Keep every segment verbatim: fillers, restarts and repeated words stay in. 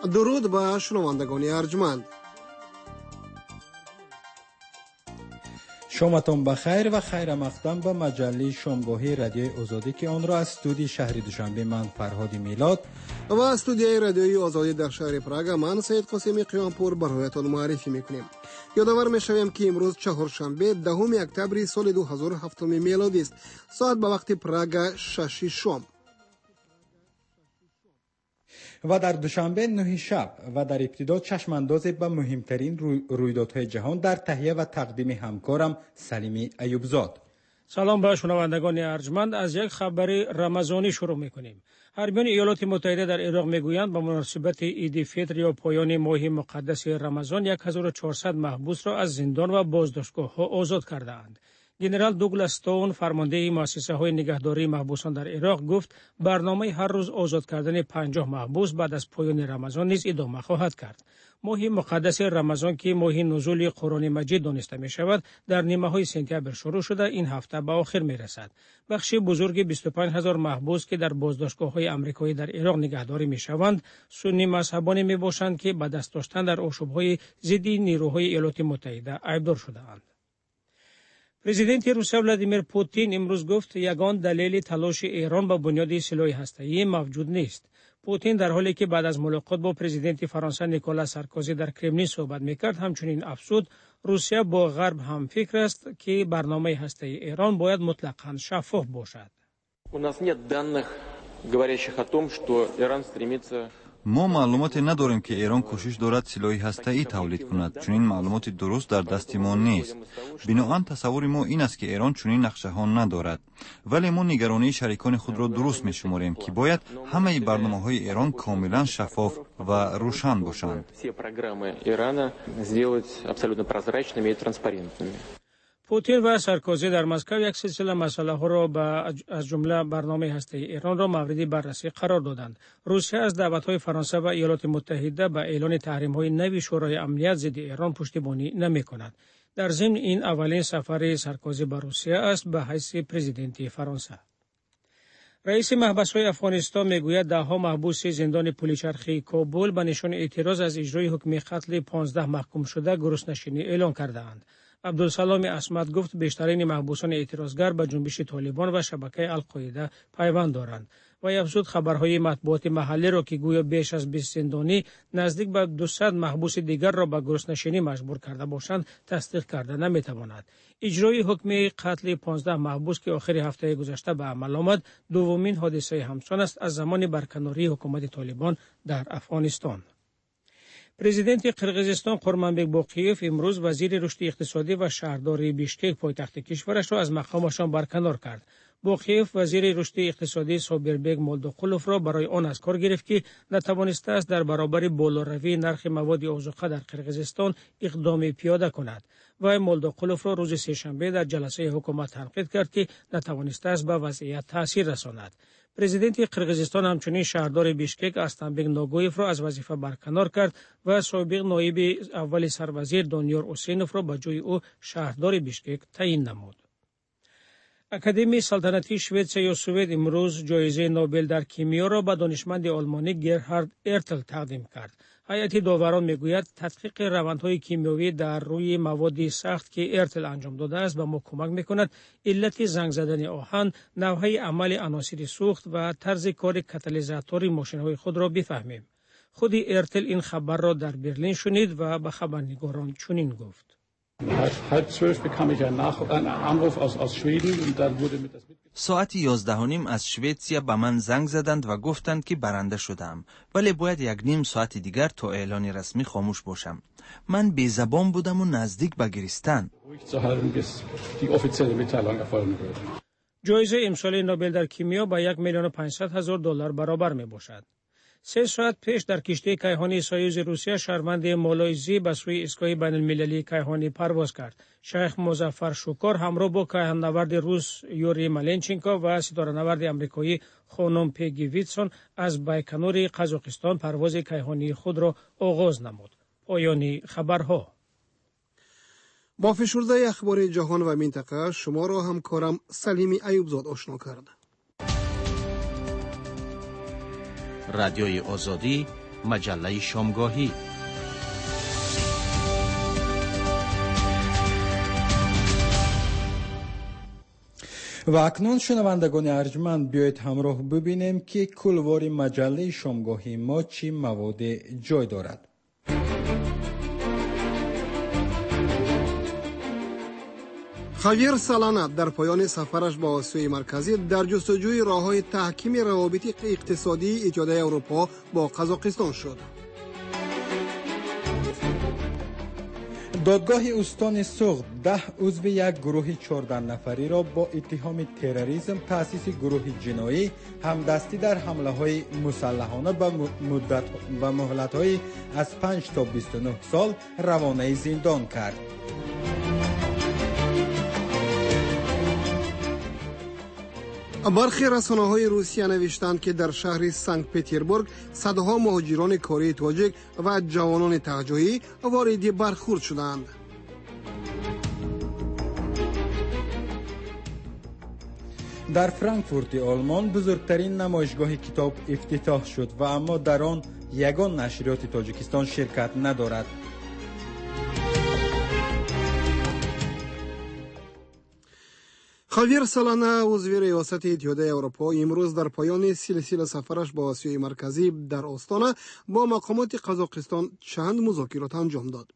درود به شنوندگان ارجمند. شامتان بخیر و خیر مقدم به مجله شامگاهی رادیوی آزادی که آن را از استودیوی شهر دوشنبه من فرهاد میلاد و استودیوی رادیوی آزادی در شهر پراگ من سید قاسمی قیامپور برایتان معرفی میکنیم. یادآور میشویم که امروز چهارشنبه دهم اکتبر سال دو هزار و هفت میلادی است. ساعت به وقت پراگ شش شام و در دوشنبه نه شب و در ابتدا چشم انداز به مهمترین روی رویدادهای جهان در تهیه و تقدیم همکارم سلیمی ایوبزاد. سلام به شنوندگان ارجمند. از یک خبر رمضانی شروع میکنیم. حربیان ایالات متحده در عراق میگویند به مناسبت عید فطر یا پایان ماه مقدس رمضان هزار و چهارصد محبوس را از زندان و بازداشتگاه ها آزاد کردند. جنرال دوگلاس استون فرمانده مؤسسه های نگهداری محبوسان در عراق گفت برنامه هر روز آزاد کردن پنجاه محبوس بعد از پایان رمضان نیز ادامه خواهد کرد. ماه مقدس رمضان که ماه نزول قرآن مجید دانسته می شود در نیمه های سپتامبر شروع شده این هفته به آخر می رسد. بخش بزرگ بیست و پنج هزار محبوس که در بازداشتگاه های آمریکایی در عراق نگهداری می شوند سنی مذهبان می باشند که به دست داشتن در آشوب های ضد نیروهای ایالات متحده ایبدار شدهاند. پرزیدنت روسیه ولادیمیر پوتین امروز گفت یگان دلیل تلاش ایران به بنیاد سلاح هسته‌ای موجود نیست. پوتین در حالی که بعد از ملاقات با پرزیدنت فرانسه نیکولا سارکوزی در کرملین صحبت می‌کرد همچنین افزود روسیه با غرب هم فکر است که برنامه هسته‌ای ایران باید مطلقاً شفاف باشد. ما معلوماتی نداریم که ایران کوشش دارد سلاح هسته‌ای تولید کند. چنین معلومات درست در دست ما نیست. بنابراین تصور ما این است که ایران چنین نقشه ها ندارد. ولی ما نگرانی شریکان خود را درست می‌شماریم که باید همه برنامه‌های ایران کاملا شفاف و روشن باشند. پوتین و سارکوزی در مسکو یک سلسله مسائل ها را با از جمله برنامه هسته‌ای ایران را مورد بررسی قرار دادند. روسیه از دعوت‌های فرانسه و ایالات متحده به اعلان تحریم‌های نوی شورای امنیت ضد ایران پشتیبانی نمی‌کند. در ضمن این اولین سفر سارکوزی به روسیه است به حیث پرزیدنت فرانسه. رئیس محبس‌های افغانستان میگوید ده‌ها محبوس زندان پلیچرخی کابل به نشان اعتراض از اجرای حکم قتل پانزده محکوم شده گرسنه‌نشینی اعلان کرده‌اند. عبدالسلام عصمت گفت بیشترین محبوسان اعتراضگر به جنبش طالبان و شبکه القاعده پیوند دارند و افزود خبرهای مطبوعات محلی را که گویا بیش از بیست زندانی نزدیک به دویست محبوس دیگر را به گرسنه‌نشینی مجبور کرده باشند تصدیق کرده نمیتواند. اجرای حکم قتل پانزده محبوس که آخر هفته گذشته به عمل آمد دومین حادثه همسان است از زمان برکناری حکومت طالبان در افغانستان. پرزیدنت قرقیزستان قورمانبک باقیوف امروز وزیر رشد اقتصادی و شهرداری بیشکک پایتخت کشورش را از مقامشان برکنار کرد. باقیوف وزیر رشد اقتصادی صابربک مولدوقلوف را برای آن از کار گرفت که نتوانسته است در برابر بالاروی نرخ مواد آذوقه در قرقیزستان اقدامی پیاده کند. و مولدوقلوف را روز سه‌شنبه در جلسه حکومت تنقید کرد که نتوانسته است به وضعیت تاثیر رساند. پرزیدنت قرقیزستان همچنین شهردار بیشکک استانبک ناگویف را از وظیفه برکنار کرد و سابق نایب اول سروزیر دانیار حسینوف را به جای او شهردار بیشکک تعیین نمود. اکادمی سلطنتی شوئد یا سوئد امروز جایزه نوبل در کیمیا را به دانشمند آلمانی گرهارد ارتل تقدیم کرد. هیئت داوران میگوید تحقیق روندهای کیمیایی در روی مواد سخت که ارتل انجام داده است به ما کمک میکند علت زنگ زدن آهن، نوع عمل عناصر سوخت و طرز کار کاتالیزاتور ماشین‌های خود را بفهمیم. خود ارتل این خبر را در برلین شنید و به خبرنگاران چنین گفت: ساعت یازده و نیم از شویتسیا به من زنگ زدند و گفتند که برنده شدم، ولی باید یک نیم ساعت دیگر تا اعلان رسمی خاموش باشم. من بی زبان بودم و نزدیک به گریستن. جایزه امسال نوبل در کیمیا با یک میلیون و پانصد هزار دلار برابر می باشد. سه ساعت پیش در کشتی کیهانی سایوز روسیه شهروند مالایزی به سوی ایستگاه بین المللی کیهانی پرواز کرد. شیخ مظفر شکار همراه با کیهان‌نورد روس یوری مالنچنکو و ستاره‌نورد آمریکایی خانم پیگی ویتسون از بایکنور قزاقستان پرواز کیهانی خود را آغاز نمود. پایان خبرها. با فشرده اخبار جهان و منطقه شما را همکارم سلیمی ایوبزاد آشنا کرد. رادیوی آزادی مجله شامگاهی. و اکنون شنوندگان ارجمند بیایید همراه ببینیم که کلوار مجله شامگاهی ما چی مواد جای دارد. خاویر سالانا در پایان سفرش با آسیای مرکزی در جستجوی راه‌های تحکیم روابط اقتصادی اتحادیه اروپا با قزاقستان شد. دادگاه استان سوغد ده عضو یک گروه چهارده نفری را با اتهام تروریسم، تأسیس گروه جنایی، همدستی در حمله های مسلحانه به مدت و مهلت های از پنج تا بیست و نه سال روانه زندان کرد. برخی رسانه‌های روسیه نوشتند که در شهر سنت پترزبورگ صدها مهاجران کره تاجیک و جوانان تهجویی وارد برخورد شدند. در فرانکفورت آلمان بزرگترین نمایشگاه کتاب افتتاح شد و اما در آن یگان نشریات تاجیکستان شرکت ندارد. خاویر سالانا عضو ریاست اتحادیه اروپا امروز در پایان سلسله سفرش با آسیای مرکزی در آستانه با مقامات قزاقستان چند مذاکرات انجام داد.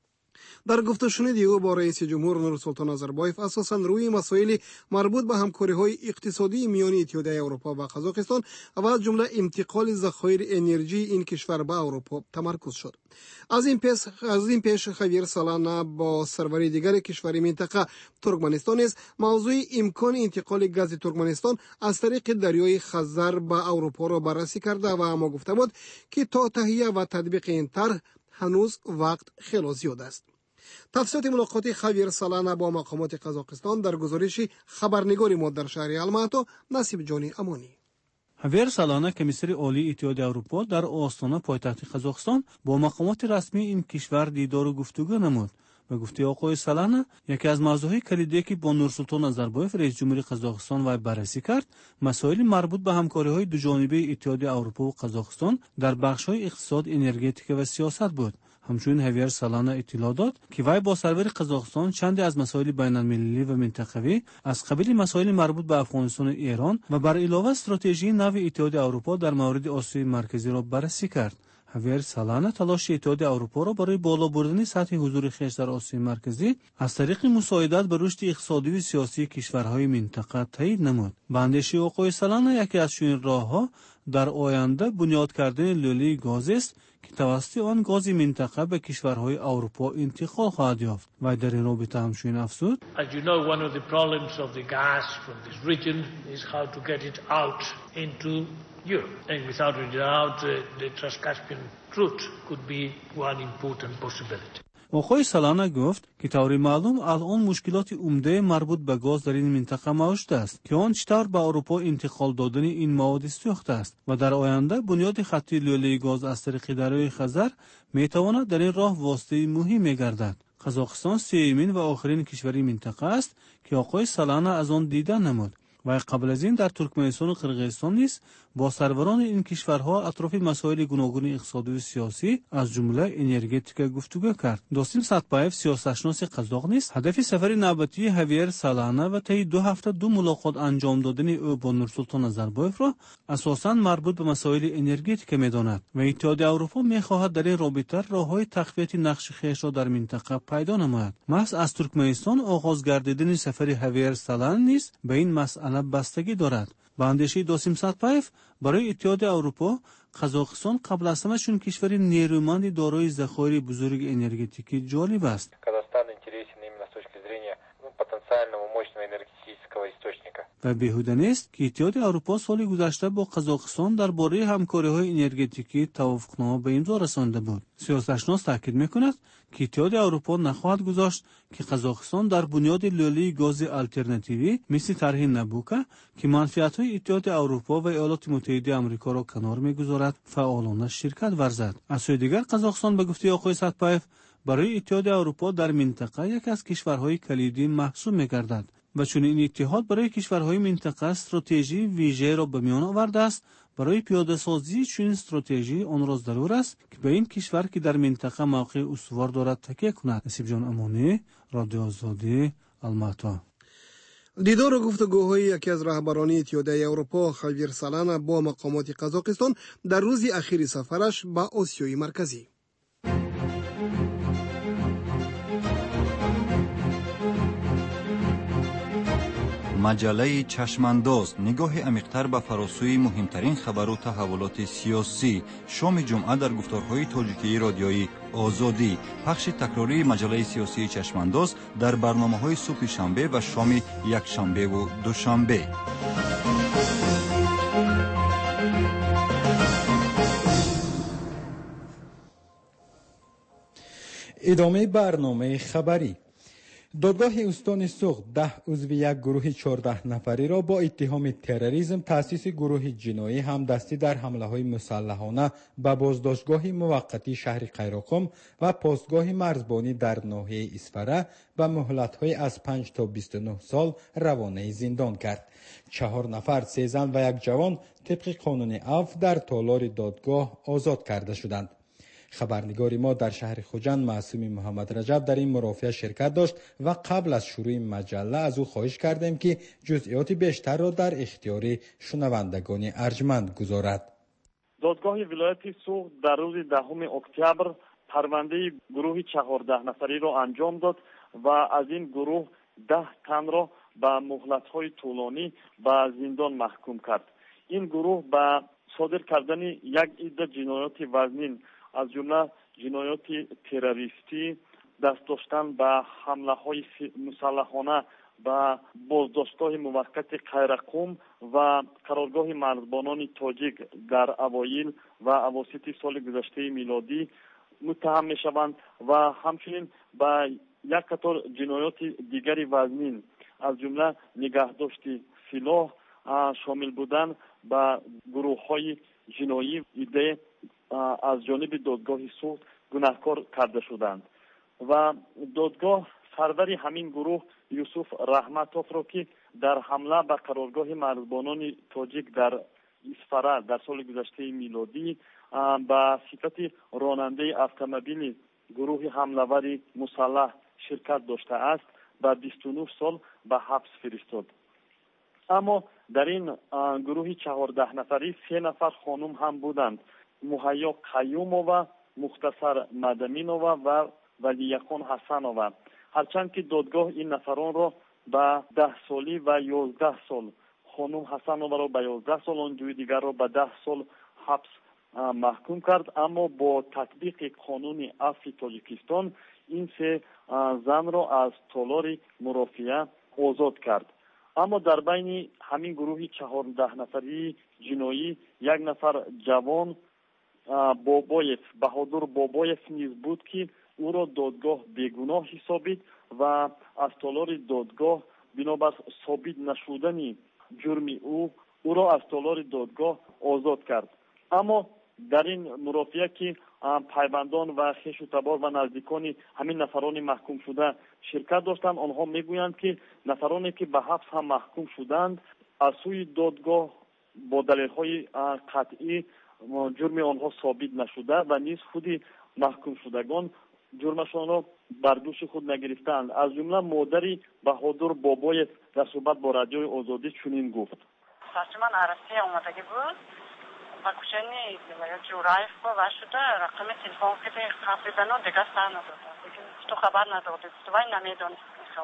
در گفتگوی او با رئیس جمهور نورسلطان نظربایف اساساً روی مسائل مربوط به همکاری‌های اقتصادی میان اتحادیه اروپا و قزاقستان و از جمله انتقال ذخایر انرژی این کشور به اروپا تمرکز شد. از این پیش از این پیش خاویر سالانا با سروری دیگر کشور منطقه ترکمنستان است موضوع امکان انتقال گاز ترکمنستان از طریق دریای خزر به اروپا را بررسی کرده و اما گفته بود که تا تهیه و تطبیق این طرح هنوز وقت خیلی زیاد است. تفصیلات ملاقات خاویر سالانا با مقامات قزاقستان در گزارش خبرنگار ما در شهر الماتا نصیب جانی امانی. خاویر سالانا کمیسر عالی اتحادیه اروپا در آستانه پایتخت قزاقستان با مقامات رسمی این کشور دیدار و گفتگو نمود. به گفته آقای سالانا یکی از موضوعات کلیدی که با نورسلطان نظربایف رئیس جمهوری قزاقستان و بررسی کرد مسائل مربوط به همکاری‌های دوجانبه اتحادیه اروپا و قزاقستان در بخش‌های اقتصاد، انرژتیک و سیاست بود. همچنین خاویر سالانا اطلاع داد که وی با سرور قزاقستان چندی از مسائل بین‌المللی و منطقوی از قبیل مسائل مربوط به افغانستان و ایران و بر علاوه استراتژی نو اتحادیه اروپا در مورد آسیای مرکزی را بررسی کرد. خاویر سالانا تلاش اتحادیه اروپا را برای بالا بردن سطح حضور خویش در آسیای مرکزی از طریق مساعدت به رشد اقتصادی و سیاسی کشورهای منطقه تایید نمود. به اندیشه آقای سالانا یکی از چنین راه‌ها در آینده بنیاد کردن لوله گاز است که توسط آن گاز منطقه به کشورهای اروپا انتقال خواهد یافت. و در این رابطه همچنین افزود: As you know, one of the problems of the gas from this region is how to get it out into Europe. And without it out, uh, the Trans-Caspian route could be one important possibility. آقای سالانا گفت که طور معلوم الان مشکلات عمده مربوط به گاز در این منطقه موجود است که آن چطور به اروپا انتقال دادن این مواد سوخته است و در آینده بنیاد خطی لوله گاز از طریق دریای خزر میتواند در این راه واسطه مهم گردد. قزاقستان سومین و آخرین کشوری منطقه است که آقای سالانا از آن دیدن نمود و قبل از این در ترکمنستان و قرقیزستان نیز با سروران این کشورها اطراف مسائل گوناگون اقتصادی و سیاسی از جمله انرژتیک گفتگو کرد. دوستیم ساتپایف سیاستشناس قزاق نیز هدف سفر نوبتی خاویر سالانا و طی دو هفته دو ملاقات انجام دادن او با نورسلطان نظربایف را اساساً مربوط به مسائل انرژتیک می‌داند و اتحادیه اروپا می‌خواهد در این رابطه راه‌های تقویت نقش خویش را در منطقه پیدا نماید. محض از ترکمنستان آغاز گردیدن سفر خاویر سالانا نیز به این مسئله بستگی دارد. به اندیشه دوستیم ساتپایف برای اتحادیه اروپا قزاقستان قبل از همه چون کشور نیرومند دارای ذخایر بزرگ انرژتیکی جالب است. و بیهوده نیست که اتحادیه اروپا سال گذشته با قزاقستان درباره همکاری‌های انرژتیکی توافقنامه به امضا رسانده بود. سیاستشناس تاکید می‌کند که اتحادیه اروپا نخواهد گذاشت که قزاقستان در بنیاد لوله گاز آلترناتیوی مثل طرح نبوکا که منفعت‌های اتحادیه اروپا و ایالات متحده آمریکا را کنار می‌گذارد فعالانه شرکت ورزد. از سوی دیگر قزاقستان به گفته آقای ساتپایف برای اتحادیه اروپا در منطقه یک از کشورهای کلیدی محسوب می‌گردد. و چون این اتحاد برای کشورهای منطقه استراتژی ویژه را به میان آورده است، برای پیاده سازی چنین استراتژی آن را ضرور است که به این کشور که در منطقه موقع استوار دارد تکیه کند. نصیب جان امانی، رادیو آزادی، الماتا. دیدار و گفتگوهای یکی از رهبران اتحادیه اروپا خاویر سالانا با مقامات قزاقستان در روز اخیر سفرش به آسیای مرکزی. مجله چشمانداز نگاه عمیق‌تر به فراسوی مهمترین خبر و تحولات سیاسی. شام جمعه در گفتارهای تاجیکی رادیویی آزادی. پخش تکراری مجله سیاسی چشمانداز در برنامه‌های صبح شنبه و شام یک شنبه و دوشنبه. ادامه برنامه خبری. دادگاه استان سوخت ده عضو یک گروه چهارده نفری را با اتهام تروریسم، تأسیس گروه جنایی، همدستی در حمله‌های مسلحانه به بازداشتگاه موقتی شهر قیراقم و پستگاه مرزبانی در ناحیه اسفره به مهلت‌های از پنج تا بیست و نه سال روانه زندان کرد. چهار نفر، سه زن و یک جوان طبق قانون عفو در تالار دادگاه آزاد کرده شدند. خبرنگار ما در شهر خوجند معصوم محمد رجب در این مرافعه شرکت داشت و قبل از شروع مجله از او خواهش کردیم که جزئیات بیشتر را در اختیار شنوندگان ارجمند گذارد. دادگاه ولایت سوخت در روز دهم اکتبر پرونده گروه چهارده نفری را انجام داد و از این گروه ده تن را به مهلت‌های طولانی به زندان محکوم کرد. این گروه به صادر کردن یک عده جنایات وزنین از جمله جنایات تروریستی، دست داشتن به حمله‌های مسلحانه به بازداشتگاه موقت قیراقم و قرارگاه مرزبانان تاجیک در اوایل و اواسط سال گذشته میلادی متهم می‌شوند و همچنین به یک قطار جنایات دیگری وزنین از جمله نگهداشت سلاح شامل بودن به گروه‌های جنایی ایده از جانب دادگاه سوخت گناهکار کرده شدند و دادگاه سردار همین گروه یوسف رحمتوف را که در حمله به قرارگاه مرزبانان تاجیک در اسفره در سال گذشته میلادی به صفت راننده اتومبیل گروه حمله‌ور مسلح شرکت داشته است و بیست و نه سال به حبس فرستاد. اما در این گروه چهارده نفری سه نفر خانم هم بودند: مهیا قیومова، مختصر مدمینова و ولیکن حسنova. هرچند که دادگاه این نفران را به ده سالی و یازده سال، خانم حسنova را به یازده سال، آن دوی دیگر را به ده سال حبس محکوم کرد، اما با تطبیق قانون عفو تاجیکستان این سه زن را از تالار مرافعه آزاد کرد. اما در بین همین گروه چهارده نفری جنایی یک نفر جوان بابایف بهادر بابایف نیز بود که او را دادگاه بیگناه حسابید و از تالار دادگاه بنابر ثابت نشدن جرم او او را از تالار دادگاه آزاد کرد. اما در این مرافعه که پیوندان و خویش و تبار و نزدیکان همین نفران محکوم شده شرکت داشتند، آنها میگویند که نفرانی که به حبس هم محکوم شدند از سوی دادگاه با دلیل‌های قطعی جرم آنها ثابت نشده و نیز خودی محکوم شدگان جرمشان را بر دوش خود نگرفتند. از جمله مادری بهادر بابایف در صحبت با رادیوی آزادی چنین گفت: من عرصه اومدگی بود و کشنی جورایف با و شده رقم تلفن که قبل بنا دیگه سر نداده تو خبر نداده تو وای نمیدونست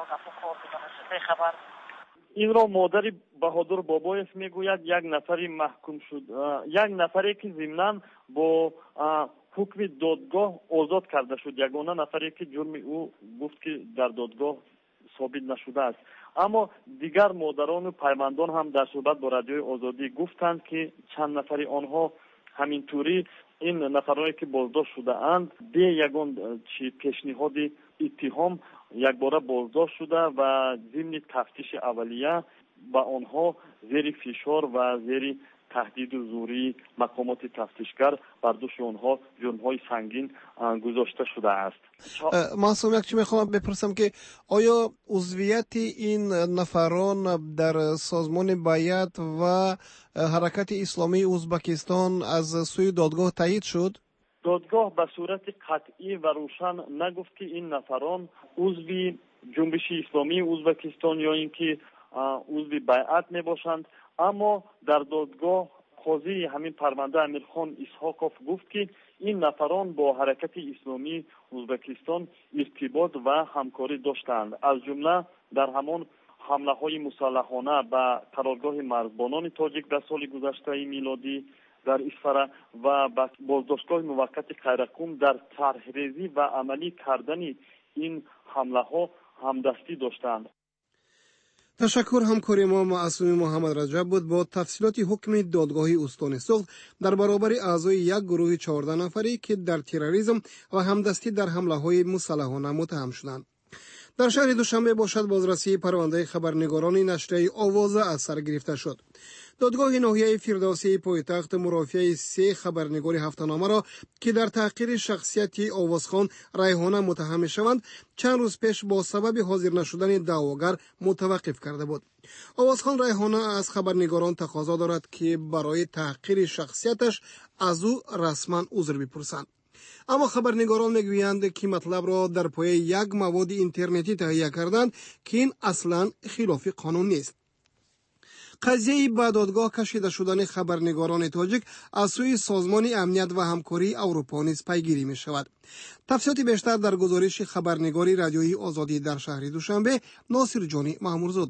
به خبر. این را مادر بهادر بابایف میگوید یک نفری محکوم شد، یک نفری که ضمناً با حکم دادگاه آزاد کرده شد، یگانه نفری که جرم او گفت که در دادگاه ثابت نشده است. اما دیگر مادران و پیوندان هم در صحبت با رادیوی آزادی گفتند که چند نفری آنها همینطوری این نفرانی که بازداشت شده اند به یگان چی پیشنهاد اتهام یک باره بازداشت شده و ضمن تفتیش اولیه با آنها زیر فشار و زیر تهدید زوری مقامات تفتیشگر بر دوش آنها جرم‌های سنگین گذاشته شده است. معصوم یک چی میخوام بپرسم که آیا عضویت این نفران در سازمان بیعت و حرکت اسلامی ازبکستان از سوی دادگاه تایید شد؟ دادگاه به صورت قطعی و روشن نگفت که این نفران عضو جنبش اسلامی ازبکستان یا اینکه عضو بیعت میباشند، اما در دادگاه قاضی همین پرونده امیرخان اسحاقوف گفت که این نفران با حرکت اسلامی ازبکستان ارتباط و همکاری داشتند، از جمله در همان حمله های مسلحانه به قرارگاه مرزبانان تاجیک در سال گذشته میلادی در اسفره و بازداشتگاه موقت قیرکوم در طرحریزی و عملی کردن این حمله ها همدستی داشتند. تشکر. همکاری ما معصوم محمد رجب بود با تفصیلات حکم دادگاه استان سوخت در برابر اعضای یک گروه چهارده نفری که در تروریسم و همدستی در حمله های مسلحانه متهم شدند. در شهر دوشنبه باشد بازرسی پرونده خبرنگاران نشریه آواز از سر گرفته شد. دادگاه ناحیه فردوسی پایتخت مرافعه سه خبرنگار هفته‌نامه را که در تحقیر شخصیت آوازخان ریحانه متهم شوند چند روز پیش با سبب حاضر نشدن دعواگر متوقف کرده بود. آوازخان ریحانه از خبرنگاران تقاضا دارد که برای تحقیر شخصیتش از او رسما عذر بپرسند. اما خبرنگاران میگویند که مطلب را در پای یک مواد اینترنتی تهیه کردند که این اصلا خلاف قانون نیست. قضیه به دادگاه کشیده شدن خبرنگاران تاجیک از سوی سازمان امنیت و همکاری اروپا نیز پیگیری می شود. تفصیلات بیشتر در گزارش خبرنگاری رادیویی آزادی در شهر دوشنبه ناصر جانی مامورزاده.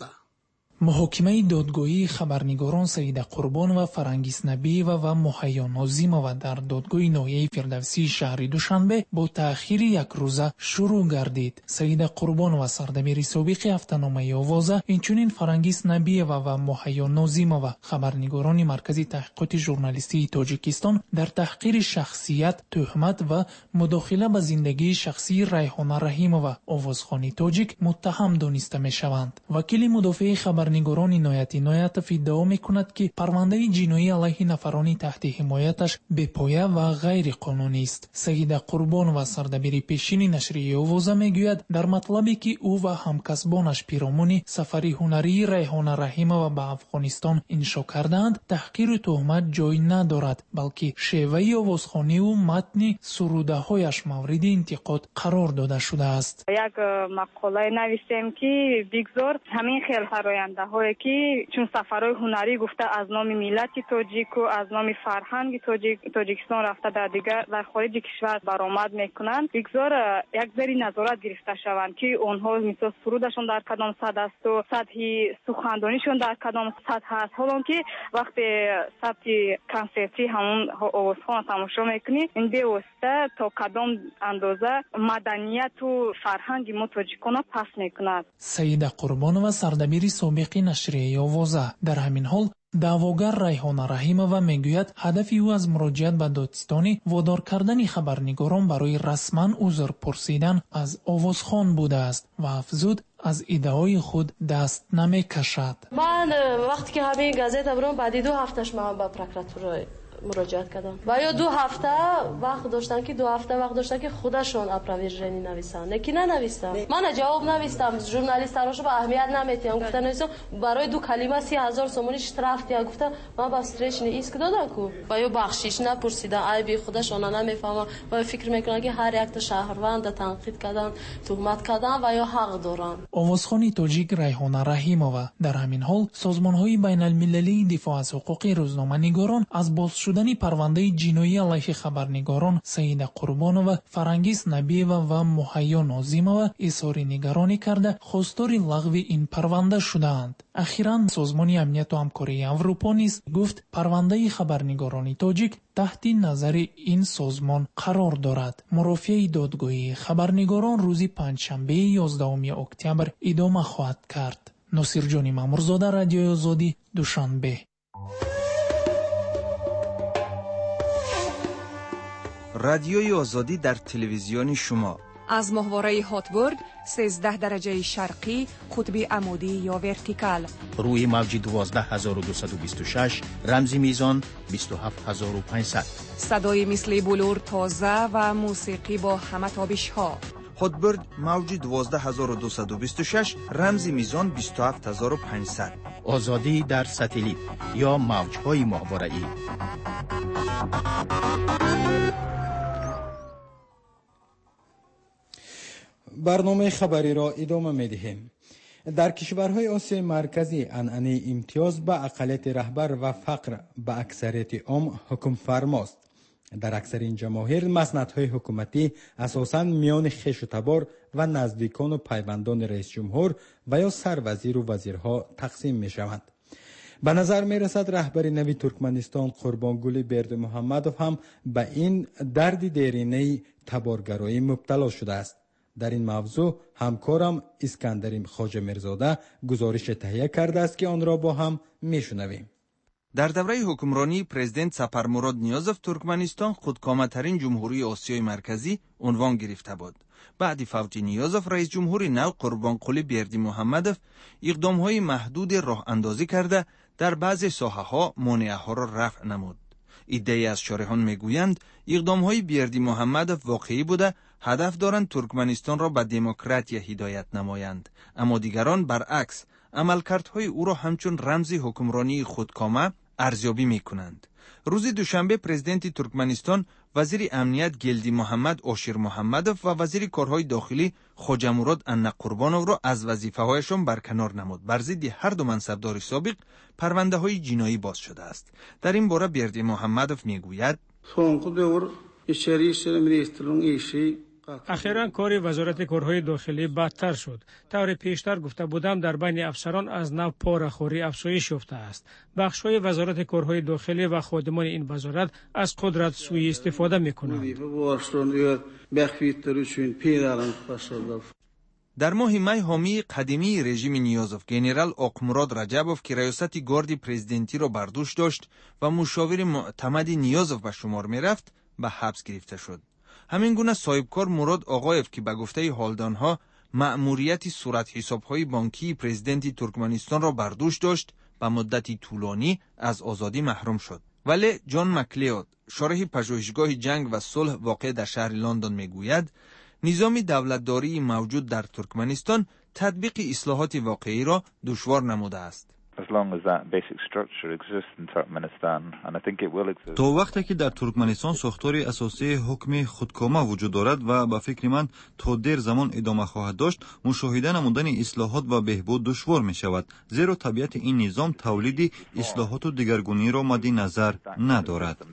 محاکمه دادگاهی خبرنگاران سعید قربان و فرنگیس نبیه و مهیا نازیمова در دادگاه ناحیه فردوسی شهر دوشنبه با تأخیر یک روزه شروع گردید. سعید قربان و سردبیر سابق هفته‌نامه آوازه اینچنین فرنگیس نبیه و مهیا نازیمova خبرنگاران مرکز تحقیقات ژورنالیستی تاجیکستان در تحقیر شخصیت، تهمت و مداخله به زندگی شخصی ریحانه رحیمova آوازخوان تاجیک متهم دانسته میشوند. وکیل مدافع خبر خبرنگاران نایت نایتف ادعا میکند که پرونده جنایی علیه نفرانی تحت حمایتش بی‌پایه و غیر قانونی است. سعید قربان و سردبیر پیشین نشریه آوازه میگوید در مطلبی که او و همکسبانش پیرامون سفری هنری ریحانه رحیمova به افغانستان انشا کردند تحقیر و تهمت جای ندارد، بلکه شیوه آوازخوانی و متن سروده هایش مورد انتقاد قرار داده شده است. یک مقاله نوشتیم که بگذار همین خیل فراینده هایی که چون سفرهای هنری گفته از نام ملت تاجیک و از نام فرهنگ تاجیک تاجیکستان رفته در دیگر در خارج کشور برآمد میکنند، بگذار یک ذره نظارت گرفته شوند که آنها مثلا سرودشون در کدام سطح است و سطح سخنرانیشون در کدام سطح است. حالا که وقتی سطح کنسرتی همون آوازخوان تماشا میکنی این به واسطه تا کدام اندازه مدنیت و فرهنگ ما تاجیکان پس میکند. سعید قربان و سردبیر سابق نشریه آوازه در همین حال دعواگر ریحانه رحیمova میگوید هدف او از مراجعت به دادستان وادار کردن خبرنگاران برای رسما عذر پرسیدن از آوازخوان بوده است و افزود از ادعای خود دست نمیکشد. من وقتی که همین گازیت برام بعد دو هفتهش من به پروکراتور مراجعت کردم و یا دو هفته وقت داشتن که دو هفته وقت داشتن که خودشون اپرویژنی نویسن، نکی ننویسم. من جواب نویسم، ژورنالیست روش به اهمیت نمیتونم گفتن نویسم برای دو کلمه سی هزار سومونی شترافت یا گفتم من با استریشن ایسک دادم کو و یا بخشش نپرسیدن ای بی خودشون نمیفهمن و فکر میکنن که هر یک تا شهروند تنقید کردن، تهمت کردن و یا حق دارن. آوازخوان تاجیک ریحانه رحیمova در همین حال سازمان‌های بین‌المللی دفاع از حقوق روزنامه‌نگاران از باز شدن پرونده جنایی علیه خبرنگاران سعید قربان و فرنگیس نبیه و مهیا نازیمova اظهار نگرانی کرده خواستار لغو این پرونده شدند. اخیراً سازمان امنیت و همکاری اروپا نیز گفت پرونده خبرنگاران تاجیک تحت نظر این سازمان قرار دارد. مرافع دادگاهی خبرنگاران روز پنجشنبه یازدهم اکتبر ادامه خواهد کرد. ناصر جانی مامورزاده، رادیوی آزادی، دوشنبه. رادیوی آزادی در تلویزیون شما از ماهواره هاتبورد سیزده درجه شرقی قطب عمودی یا ورتیکال. روی موج دوازده هزار و دویست و بیست و شش رمزی میزان بیست و هفت هزار و پانصد. صدای مثل بلور تازه و موسیقی با همه تابش ها. هاتبورد موج دوازده هزار و دویست و بیست و شش رمزی میزان بیست و هفت هزار و پانصد. آزادی در ستلیت یا موج‌های ماهواره‌ای. برنامه خبری را ادامه می‌دهیم. در کشورهای آسیای مرکزی عنعنه امتیاز به اقلیت رهبر و فقر به اکثریت عام حکم فرماست. در اکثر این جماهیر مسندهای حکومتی اساساً میان خویش و تبار و نزدیکان و پیوندان رئیس جمهور و یا سروزیر و وزیرها تقسیم می شوند. به نظر می رسد رهبر نوی ترکمنستان قربانگلی بردیمحمدوف هم به این درد دیرینه تبارگرایی مبتلا شده است. در این موضوع همکارم اسکندر خواجه میرزاده گزارش تهیه کرده است که آن را با هم میشنویم. در دوره حکمرانی پرزیدنت سپرمراد نیازف ترکمنستان خودکامه‌ترین جمهوری آسیای مرکزی عنوان گرفته بود. بعد فوت نیازف رئیس جمهوری نو قربانقلی بردیمحمدوف اقدام‌های محدود راه اندازی کرده در بعضی ساحه‌ها مانعه‌ها را رفع نمود. ایده از شارحان میگویند اقدام‌های بردیمحمدوف واقعی بوده، هدف دارند ترکمنستان را به دموکراسی هدایت نمایند، اما دیگران برعکس عملکردهای او را همچون رمزی حکمرانی خودکامه ارزیابی میکنند. روز دوشنبه پرزیدنت ترکمنستان وزیر امنیت گلدی محمد آشیر محمدوف و وزیر کارهای داخلی خواجه مراد انا قربانوف را از وظیفه‌هایشان برکنار نمود. بر ضد هر دو منصبدار سابق پرونده‌های جنایی باز شده است. در این باره گلدی محمدوف میگوید اخیراً کار وزارت کارهای داخلی بدتر شد. طور پیشتر گفته بودم در بین افسران از نو پاره‌خوری افزایش یافته است. بخش‌های وزارت کارهای داخلی و خادمان این وزارت از قدرت سوء استفاده می‌کنند. در ماه می حامی قدیمی رژیم نیازف گنرال آقمراد رجبوف که ریاست گارد پرزیدنتی را بر دوش داشت و مشاور معتمد نیازف به شمار می‌رفت به حبس گرفته شد. همین گونه صاحبکار مراد آقایف که به گفته حالدانها مأموریت صورت حساب‌های بانکی پرزیدنت ترکمنستان را بر دوش داشت به مدتی طولانی از آزادی محروم شد. ولی جان مکلیود شارح پژوهشگاه جنگ و صلح واقع در شهر لندن میگوید نظام دولتداری موجود در ترکمنستان تطبیق اصلاحات واقعی را دشوار نموده است. تا وقتی که در ترکمنستان ساختار اساسی حکم خودکامه وجود دارد و به فکر من تا دیر زمان ادامه خواهد داشت، مشاهده نمودن اصلاحات و بهبود دشوار می شود، زیرا طبیعت این نظام تولید اصلاحات و دگرگونی را مد نظر ندارد.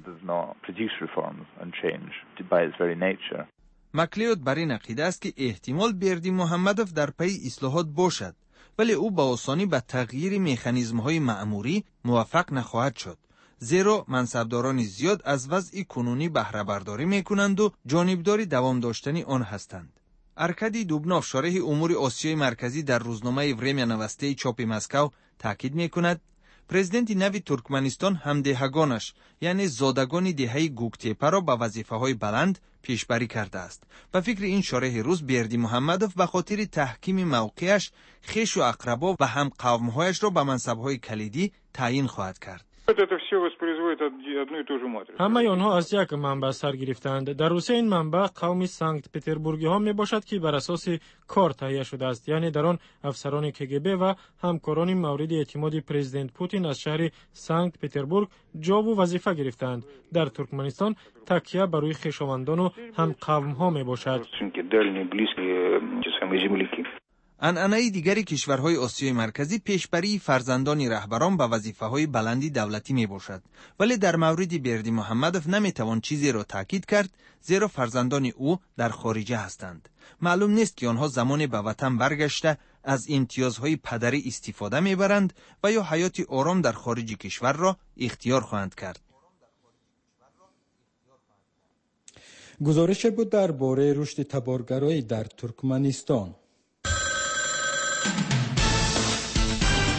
مکلیود بر این عقیده است که احتمال بردیمحمدوف در پی اصلاحات باشد، ولی او با آسانی به تغییر مکانیزم‌های مأموری موفق نخواهد شد، زیرا منصبداران زیاد از وضع کنونی بهره برداری می‌کنند و جانبدار دوام داشتنی آن هستند. ارکادی دوبنوف شارح امور آسیای مرکزی در روزنامه ورمیا نوسته چاپ مسکو تاکید می‌کند پرزیدنت نوی ترکمنستان همدهگانش یعنی زادگان دهه گوکتپه را به وظیفه‌های بلند پیشبری کرده است. به فکر این شارح روز بردیمحمدوف به خاطر تحکیم موقعش خویش و اقربا و هم قوم‌هایش را به منصب‌های کلیدی تعیین خواهد کرد. همه آنها از یک منبع سر گرفتند. در روسیه این منبع قوم سنت پتربورگی ها می باشد که بر اساس کار تهیه شده است، یعنی در آن افسران کگبه و همکاران مورد اعتماد پرزیدنت پوتین از شهر سنت پتربورگ جا و وظیفه گرفتند. در ترکمنستان تکیه بر روی خویشاوندان و هم قوم ها می باشد. عنعنه دیگری کشورهای آسیای مرکزی پیشبری فرزندان رهبران به وظیفه‌های بلندی دولتی می باشد، ولی در مورد بردیمحمدوف نمیتوان چیزی را تاکید کرد، زیرا فرزندان او در خارجه هستند. معلوم نیست که آنها زمان به وطن برگشته از امتیازهای پدری استفاده میبرند و یا حیات آرام در خارج کشور را اختیار خواهند کرد. گزارش بود درباره رشد تبارگرایی در ترکمنستان.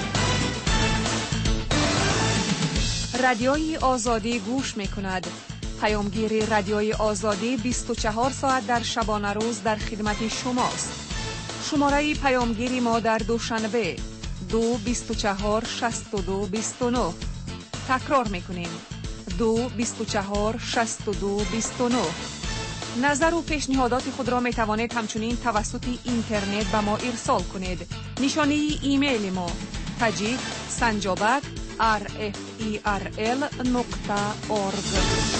رادیوی آزادی گوش می کند. پیامگیر رادیوی آزادی بیست و چهار ساعت در شبانه روز در خدمت شماست. شماره پیامگیری ما در دوشنبه دو بیست و چهار شصت و دو بیست و نه. تکرار میکنیم دو بیست و چهار شصت و دو بیست و نه. نظر و پیشنهادات خود را می توانید همچنین توسط اینترنت به ما ارسال کنید. نشانی ایمیل ما تاجیک سنجابک آر اف ای آر ال نقطه اورگ.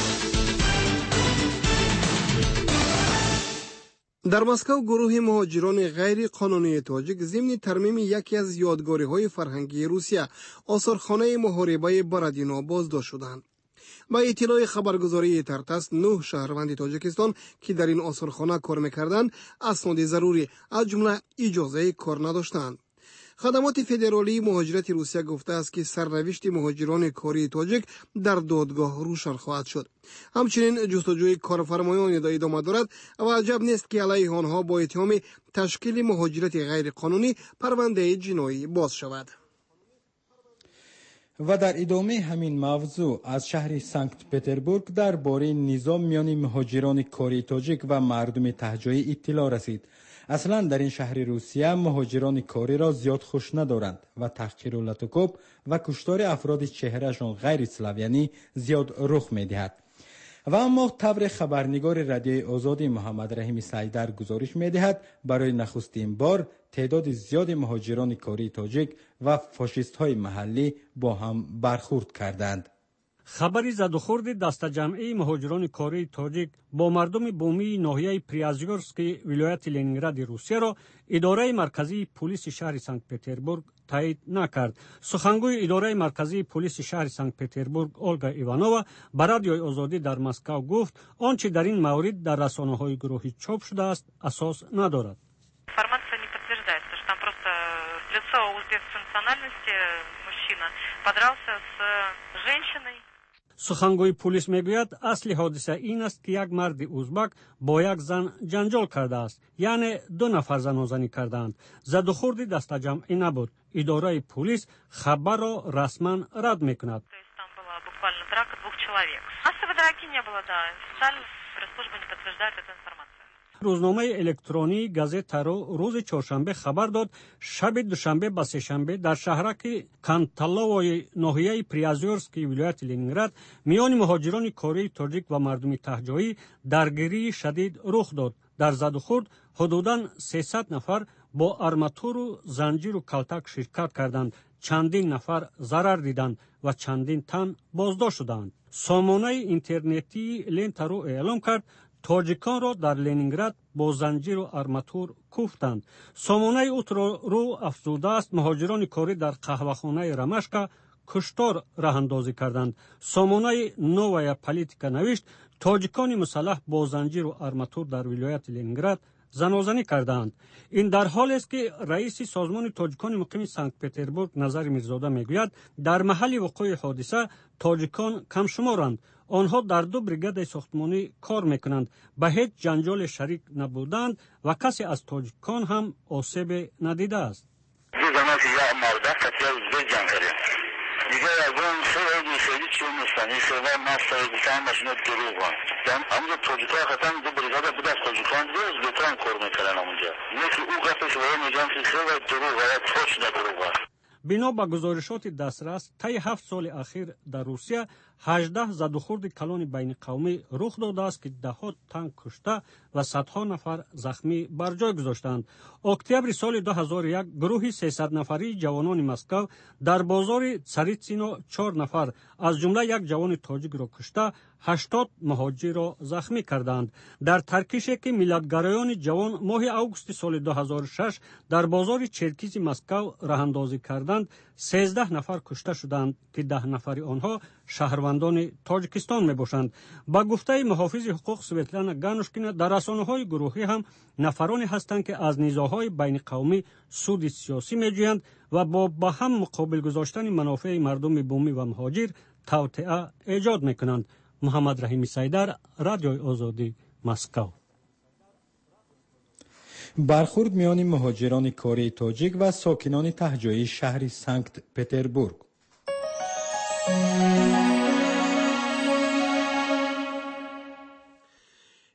در مسکو گروه مهاجران غیر قانونی تاجیک ضمن ترمیم یکی از یادگاری‌های فرهنگی روسیه آثارخانه محاربه برادینو بازداشت شدند. با اطلاع خبرگزاری ترتاس نه شهروند تاجیکستان که در این آثارخانه کار می‌کردند اسناد ضروری از جمله اجازه کار نداشتند. خدمات فدرالی مهاجرت روسیه گفته است که سرنوشت مهاجران کاری تاجیک در دادگاه روشن خواهد شد. همچنین جستجوی کارفرمایان ادامه دارد و عجب نیست که علیه آنها با اتهام تشکیل مهاجرت غیر قانونی پرونده جنایی باز شود. و در ادامه همین موضوع از شهر سنت پتربورگ درباره نظام میان مهاجران کاری تاجیک و مردم تهجایی اطلاع رسید. اصلا در این شهر روسیه مهاجران کاری را زیاد خوش ندارند و تحقیر و لطکوب و کشتار افراد چهرهشان غیر اسلاویانی زیاد رخ می‌دهد. و اما طبر خبرنگار رادیوی آزادی محمد رحیم سیدر گزارش می‌دهد برای نخستین بار تعداد زیاد مهاجران کاری تاجیک و فاشیست‌های محلی با هم برخورد کردند. خبری زد و خورد دست جمعی مهاجران کاری تاجیک با مردم بومی ناحیه پریازیورسکی ولایت لنینگراد روسیه را اداره مرکزی پلیس شهر سنت پتربورگ تایید نکرد. سخنگوی اداره مرکزی پلیس شهر سنت پتربورگ اولگا ایوانووا به رادیوی آزادی در مسکو گفت آنچه در این مورد در رسانه‌های گروهی چاپ شده است اساس ندارد. Информация не подтверждается, что там просто лицо узбекской национальности мужчина подрался с женщиной. سخنگوی پلیس میگوید اصل حادثه این است که یک مرد ازبک با یک زن جنجال کرده است، یعنی دو نفر زناشویی کردند. زد و خورد دست جمعی نبود. اداره پلیس خبر را رسما رد میکند. Буквально драка двух человек. Массовой драки не было, да. Официально пресс-служба не подтверждает эту информацию. روزنامه الکترونی گازتا رو روز چهارشنبه خبر داد شب دوشنبه به سه‌شنبه در شهرک کانتالووی ناحیه پریازیورسکی ولایت لنینگراد میان مهاجران کاری تاجیک و مردم تهجایی درگیری شدید رخ داد. در زد و خورد حدوداً سیصد نفر با آرماتور و زنجیر و کلتک شرکت کردند. چندین نفر ضرر دیدند و چندین تن بازداشت شدند. سامانه اینترنتی لنتا رو اعلام کرد تاجیکان را در لنینگراد با زنجیر و آرماتور کوفتند. سامانه اوترو رو افزوده است مهاجران کاری در قهوه‌خانه رمشکا کشتار راه اندازی کردند. سامانه نویا پالیتیکا نوشت تاجیکان مسلح با زنجیر و آرماتور در ولایت لنینگراد زنازنی کردند. این در حالی است که رئیس سازمان تاجیکان مقیم سنت پتربورگ نظر میرزاده میگوید در محل وقوع حادثه تاجیکان کم شمارند. آنها در دو بریگاد ساختمانی کار میکنند. به هیچ جنجال شریک نبودند و کسی از تاجیکان هم آسیب ندیده است. دیگه از اون سه ایدی سیدی چی نیستن این سه وای ماستا ایدی سه هم ماشینه دروغ هم همونجا توجیکا خطا دو بریگاده بود از توجیکان دیگه از بهتران کار میکردن همونجا یکی او قفش وای میگن که سه وای دروغ وای توش ندروغ هم. بنا به گزارشات دسترس طی هفت سال اخیر در روسیه هجده زد و خورد کلان بین قومی رخ داده است که دهها تن کشته و صدها نفر زخمی بر جای گذاشتند. اکتبر سال دو هزار و یک گروهی سیصد نفری جوانان مسکو در بازار تساریتسینا چهار نفر از جمله یک جوان تاجیک را کشته هشتاد مهاجر را زخمی کردند. در ترکیشی که میلادگرایان جوان ماه اوگوست سال دو هزار و شش در بازار چرکیز مسکو راه اندازی کردند سیزده نفر کشته شدند که ده نفری آنها شهروندان تاجیکستان می باشند. با گفته محافظ حقوق سویتلانا گانوشکینا در رسانه‌های گروهی هم نفرانی هستند که از نزاع‌های بین قومی سود سیاسی می جویند و با با هم مقابل گذاشتن منافع مردم بومی و مهاجر توطئه ایجاد می کنند. محمد رحیم سیدر، رادیوی آزادی، مسکو. برخورد میان مهاجران کاری تاجیک و ساکنان تهجایی شهر سنت پتربورگ.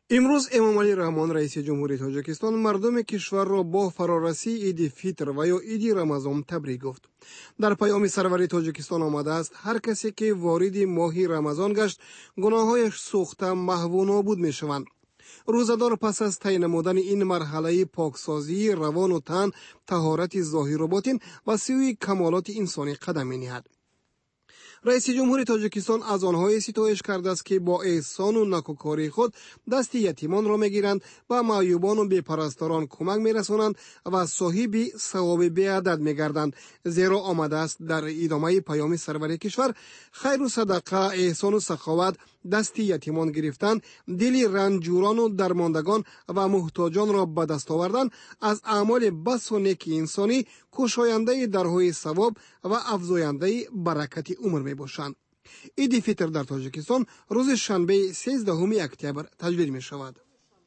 امروز امامعلی رحمان رئیس جمهوری تاجیکستان مردم کشور را با فرارسی عید فیتر و یا عید رمضان تبریک گفت. در پیام سروری تاجیکستان آمده است هر کسی که وارد ماه رمضان گشت گناهایش سوخته محو و نابود می شوند. روزدار پس از طی نمودن این مرحله پاکسازی روان و تن، طهارت ظاهر و باطن و سوی کمالات انسانی قدم می نهد. رئیس جمهوری تاجیکستان از آنها ستایش کرده است که با احسان و نکوکاری خود دست یتیمان را میگیرند و معیوبان و بی‌پرستاران کمک میرسانند و صاحب ثواب بی‌عدد میگردند. زیرا آمده است در ادامه پیام سروری کشور خیر و صدقه، احسان و سخاوت، دست یتیمان گرفتن، دل رنجوران و درماندگان و محتاجان را به دست آوردن از اعمال بس و نیک انسانی کشاینده درهای ثواب و افزاینده برکت عمر می باشند. عید فیتر در تاجیکستان روز شنبه سیزدهم اکتبر تجلیل می شود.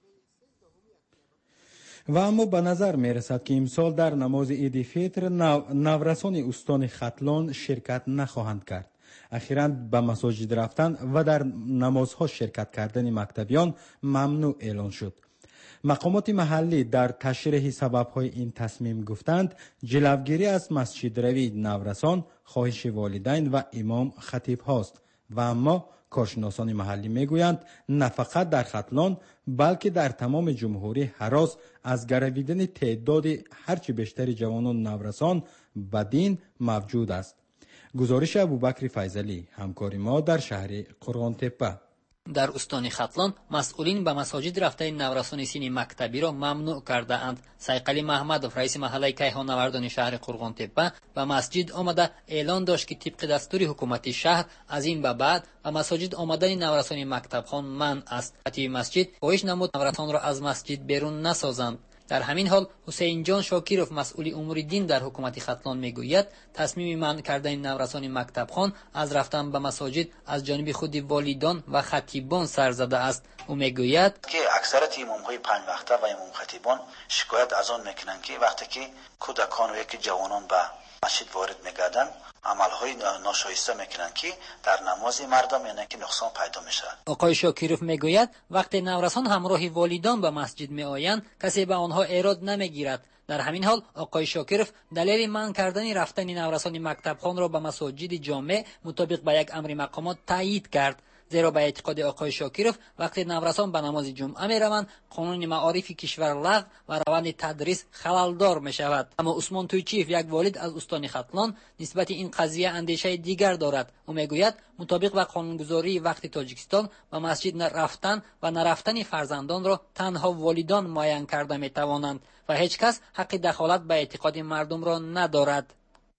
و اما به نظر می رسد که امسال در نماز عید فیتر نورسان استان ختلان شرکت نخواهند کرد. اخیراً به مساجد رفتن و در نمازها شرکت کردن مکتبیان ممنوع اعلان شد. مقامات محلی در تشریح سبب‌های این تصمیم گفتند جلوگیری از مسجد روی نورسان خواهش والدین و امام خطیب هاست و اما کارشناسان محلی میگویند نه فقط در ختلان بلکه در تمام جمهوری هراس از گرویدن تعداد هرچی بیشتر جوانان نورسان به دین موجود است. گزارش ابوبکر فیضلی همکار ما در شهر قرغان تپه. در استان ختلان مسئولین به مساجد رفته نورسان سین مکتبی را ممنوع کرده اند. سیقلی محمدов رئیس محله کیهانوردان شهر قرغان تپه به مسجد آمده اعلان داشت که طبق دستور حکومت شهر از این به بعد و مساجد آمدن نورسان مکتب خوان منع است. خطیب مسجد خواهش نمود نورسان را از مسجد بیرون نسازند. در همین حال حسین جان شاکیروف مسئول امور دین در حکومت ختلان میگوید تصمیم منع کردن نورسان مکتب خوان از رفتن به مساجد از جانب خود والدان و خطیبان سر زده است. او میگوید که اکثرت امام‌های پنج وقته و امام خطیبان شکایت از آن میکنند که وقتی که کودکان و یکی جوانان به مسجد وارد میگردند عملهای ناشایسته میکنند که در نماز مردم یعنی که نقصان پیدا میشه. آقای شاکیروف میگوید وقتی نورسان همراه والدان به مسجد میآیند کسی به آنها ایراد نمیگیرد. در همین حال آقای شاکیروف دلیل منع کردن رفتن نورسان مکتب خوان را به مساجد جامع مطابق به یک امر مقامات تایید کرد. زیرا به اعتقاد آقای شاکیروف وقتی نورسان به نماز جمعه می روند قانون معارف کشور لغو و روند تدریس خللدار می شود. اما عثمان تویچیف یک والد از استان ختلان نسبت این قضیه اندیشه دیگر دارد. او میگوید مطابق با قانونگذاری وقت تاجیکستان به مسجد رفتن و نرفتن فرزندان را تنها والدان معین کرده می توانند و هیچ کس حق دخالت به اعتقاد مردم را ندارد.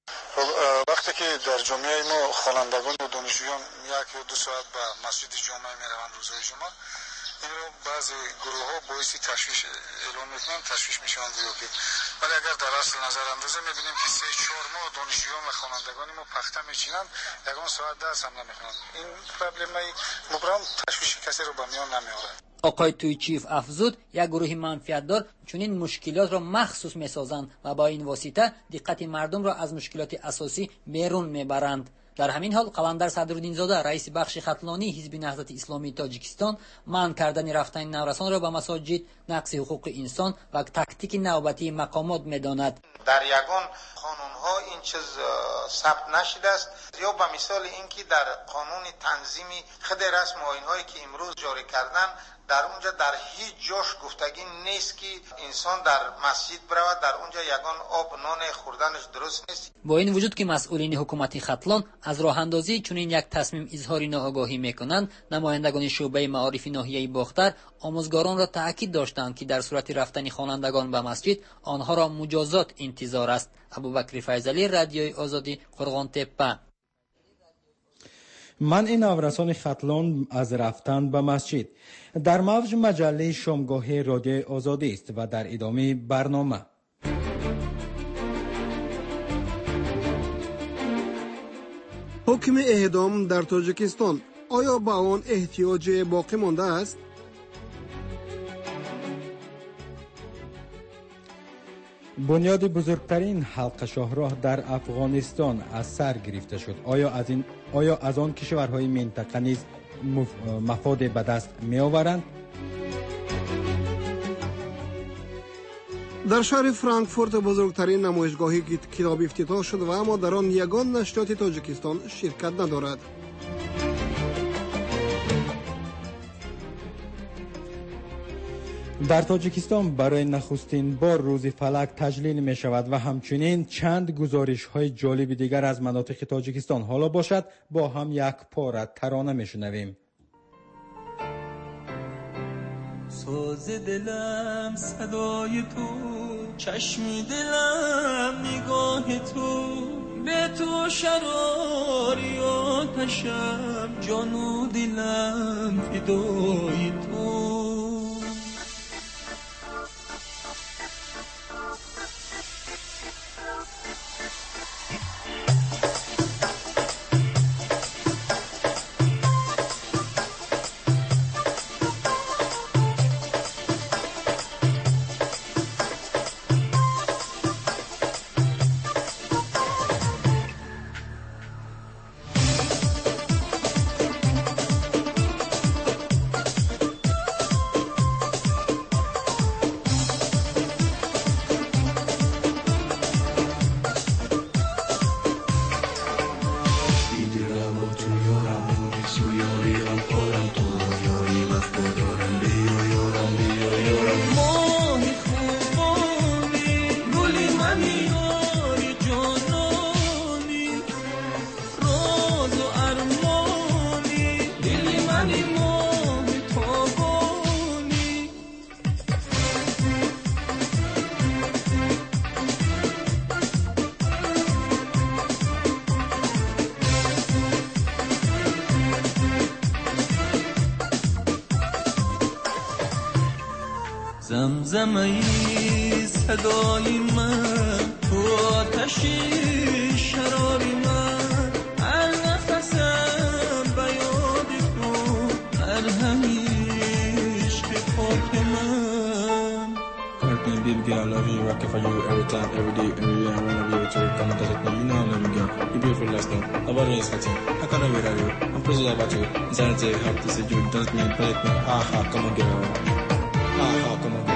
وقتی که در جامعه ما خوانندگان و دانشجویان یک یا دو ساعت به مسجد جامعه می روند روزهای جمعه، این رو بعضی گروه ها باعث تشویش اعلام میکنن، تشویش میشن گروه که ولی اگر در اصل نظر اندازه میبینیم که سه چهار ماه دانشجویان و خوانندگان ما پخته میچینند یکان ساعت درس هم نمیخونند. این پروبلم مبرم تشویش کسی رو به میان نمیآورد. آقای تویچیف افزود یک گروه منفعتدار چنین مشکلات را مخصوص میسازند و با این واسطه دقت مردم را از مشکلات اساسی بیرون میبرند. در همین حال قلندر صدرالدین زاده رئیس بخش ختلانی حزب نهضت اسلامی تاجیکستان منع کردن رفتن نورسان را به مساجد نقض حقوق انسان و تکتیک نوبتی مقامات میداند. در یگان قانون ها این چیز ثبت نشده است یا به مثال اینکه در قانون تنظیمی خود رسم و آیین هایی که امروز جاری کردن در اونجا در هیچ جاش گفتگی نیست که انسان در مسجد برود، در اونجا یگان آب نان خوردنش درست نیست. با این وجود که مسئولین حکومت ختلان از راه اندازی چنین یک تصمیم اظهار ناآگاهی میکنند، نمایندگان شعبه معارف ناحیه باختر آموزگاران را تاکید داشتند که در صورت رفتن خوانندگان به مسجد آنها را مجازات انتظار است. ابوبکر فیضلی، رادیوی آزادی، قرغان تپه. منع نورسان ختلان از رفتن به مسجد در موج مجله شامگاهی رادیوی آزادی است و در ادامه برنامه حکم اعدام در تاجیکستان آیا به آن احتیاج باقی مانده است؟ بنیاد بزرگترین حلقه شاهراه در افغانستان از سر گرفته شد. آیا از این آیا از آن کشورهای منطقه نیز مفاد به دست می آورند؟ در شهر فرانکفورت بزرگترین نمایشگاه کتاب افتتاح شد و اما در آن یگان نشریات تاجیکستان شرکت ندارد. در تاجیکستان برای نخستین بار روز فلک تجلیل می شود و همچنین چند گزارش های جالب دیگر از مناطق تاجیکستان. حالا باشد با هم یک پاره ترانه می شنویم. ساز دلم صدای تو، چشم دلم نگاه تو، به تو شراری آتشم، جان و دلم فدای تو. زمزمه صدای من، تو آتشی شراری من، هر نفسم به یاد تو، هر همیش که خاک من. Curtain baby girl, I love you, rockin' for you every time, every day, every day. I wanna be with you, come and touch it now. You know I love you, girl. You beautiful lifestyle. Nobody is cutting. How can I wait on you? I'm crazy about you. Insanity, have to see you, dance me, play it me. Ha ha, come on, girl. Ha ha, come on, girl.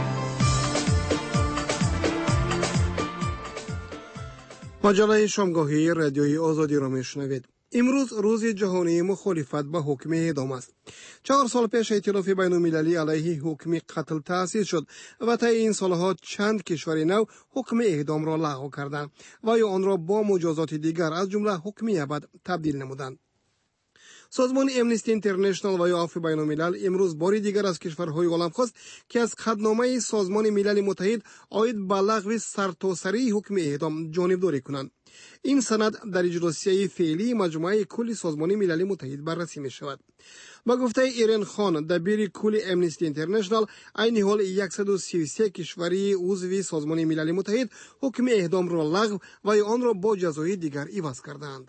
مجله شامگاهی رادیوی آزادی را میشنوید. امروز روز جهانی مخالفت به حکم اعدام است. چهار سال پیش ائتلاف بین المللی علیه حکم قتل تأسیس شد و طی این سالها چند کشور نو حکم اعدام را لغو کردند و یا آن را با مجازات دیگر از جمله حکم ابد تبدیل نمودند. سازمان امنستی اینترنشنال و یا عفو بین الملل امروز باری دیگر از کشورهای عالم خواست که از قطعنامه سازمان ملل متحد عاید به لغو سرتاسری حکم اعدام جانبداری کنند. این سند در اجراسیه فعلی مجموعه کل سازمان ملل متحد بررسی می شود. با گفته ایرن خان دبیر کل امنستی اینترنشنال، عین حال صد و سی و سه کشوری عضو سازمان ملل متحد حکم اعدام را لغو و یا آن را با جزای دیگر عوض کردند.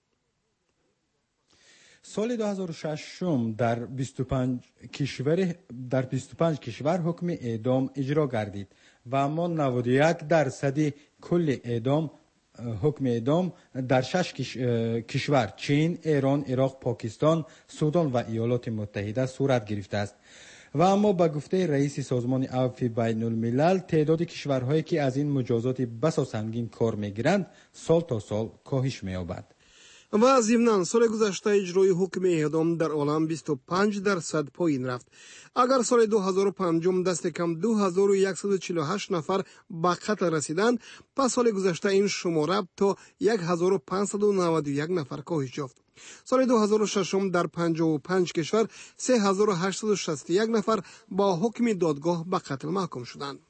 سال دو هزار و شش در بیست و پنج کشور در بیست و پنج کشور حکم اعدام اجرا گردید و اما نود و یک درصد کل اعدام حکم اعدام در شش کش... کشور چین، ایران، عراق، پاکستان، سودان و ایالات متحده صورت گرفته است. و اما با گفته رئیس سازمان عفو بین الملل تعداد کشورهایی که از این مجازات بسا سنگین کار میگیرند سال تا سال کاهش می‌یابد. و ضمناً سال گذشته اجرای حکم اعدام در عالم بیست و پنج درصد پایین رفت. اگر سال دو هزار و پنج دست کم دو هزار و صد و چهل و هشت نفر به قتل رسیدند، پس سال گذشته این شماره تا هزار و پانصد و نود و یک نفر کاهش یافت. سال دو هزار و شش در پنجاه و پنج کشور سه هزار و هشتصد و شصت و یک نفر با حکم دادگاه به قتل محکوم شدند.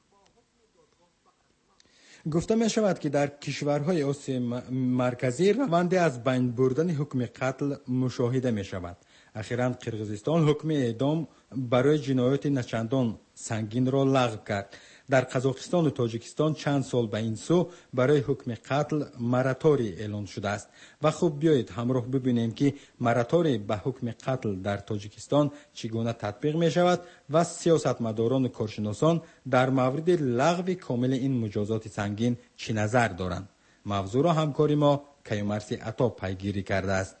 گفته می شود که در کشورهای آسیا مرکزی روند از بین بردن حکم قتل مشاهده می شود. اخیراً قرقیزستان حکم اعدام برای جنایات نچندان سنگین را لغو کرد. در قزاقستان و تاجیکستان چند سال به این سو برای حکم قتل مراتوری اعلان شده است و خب بیایید همراه ببینیم که مراتوری به حکم قتل در تاجیکستان چگونه تطبیق می شود و سیاستمداران و کارشناسان در مورد لغو کامل این مجازات سنگین چی نظر دارند. موضوع را همکاری ما کیومرثی عطا پیگیری کرده است.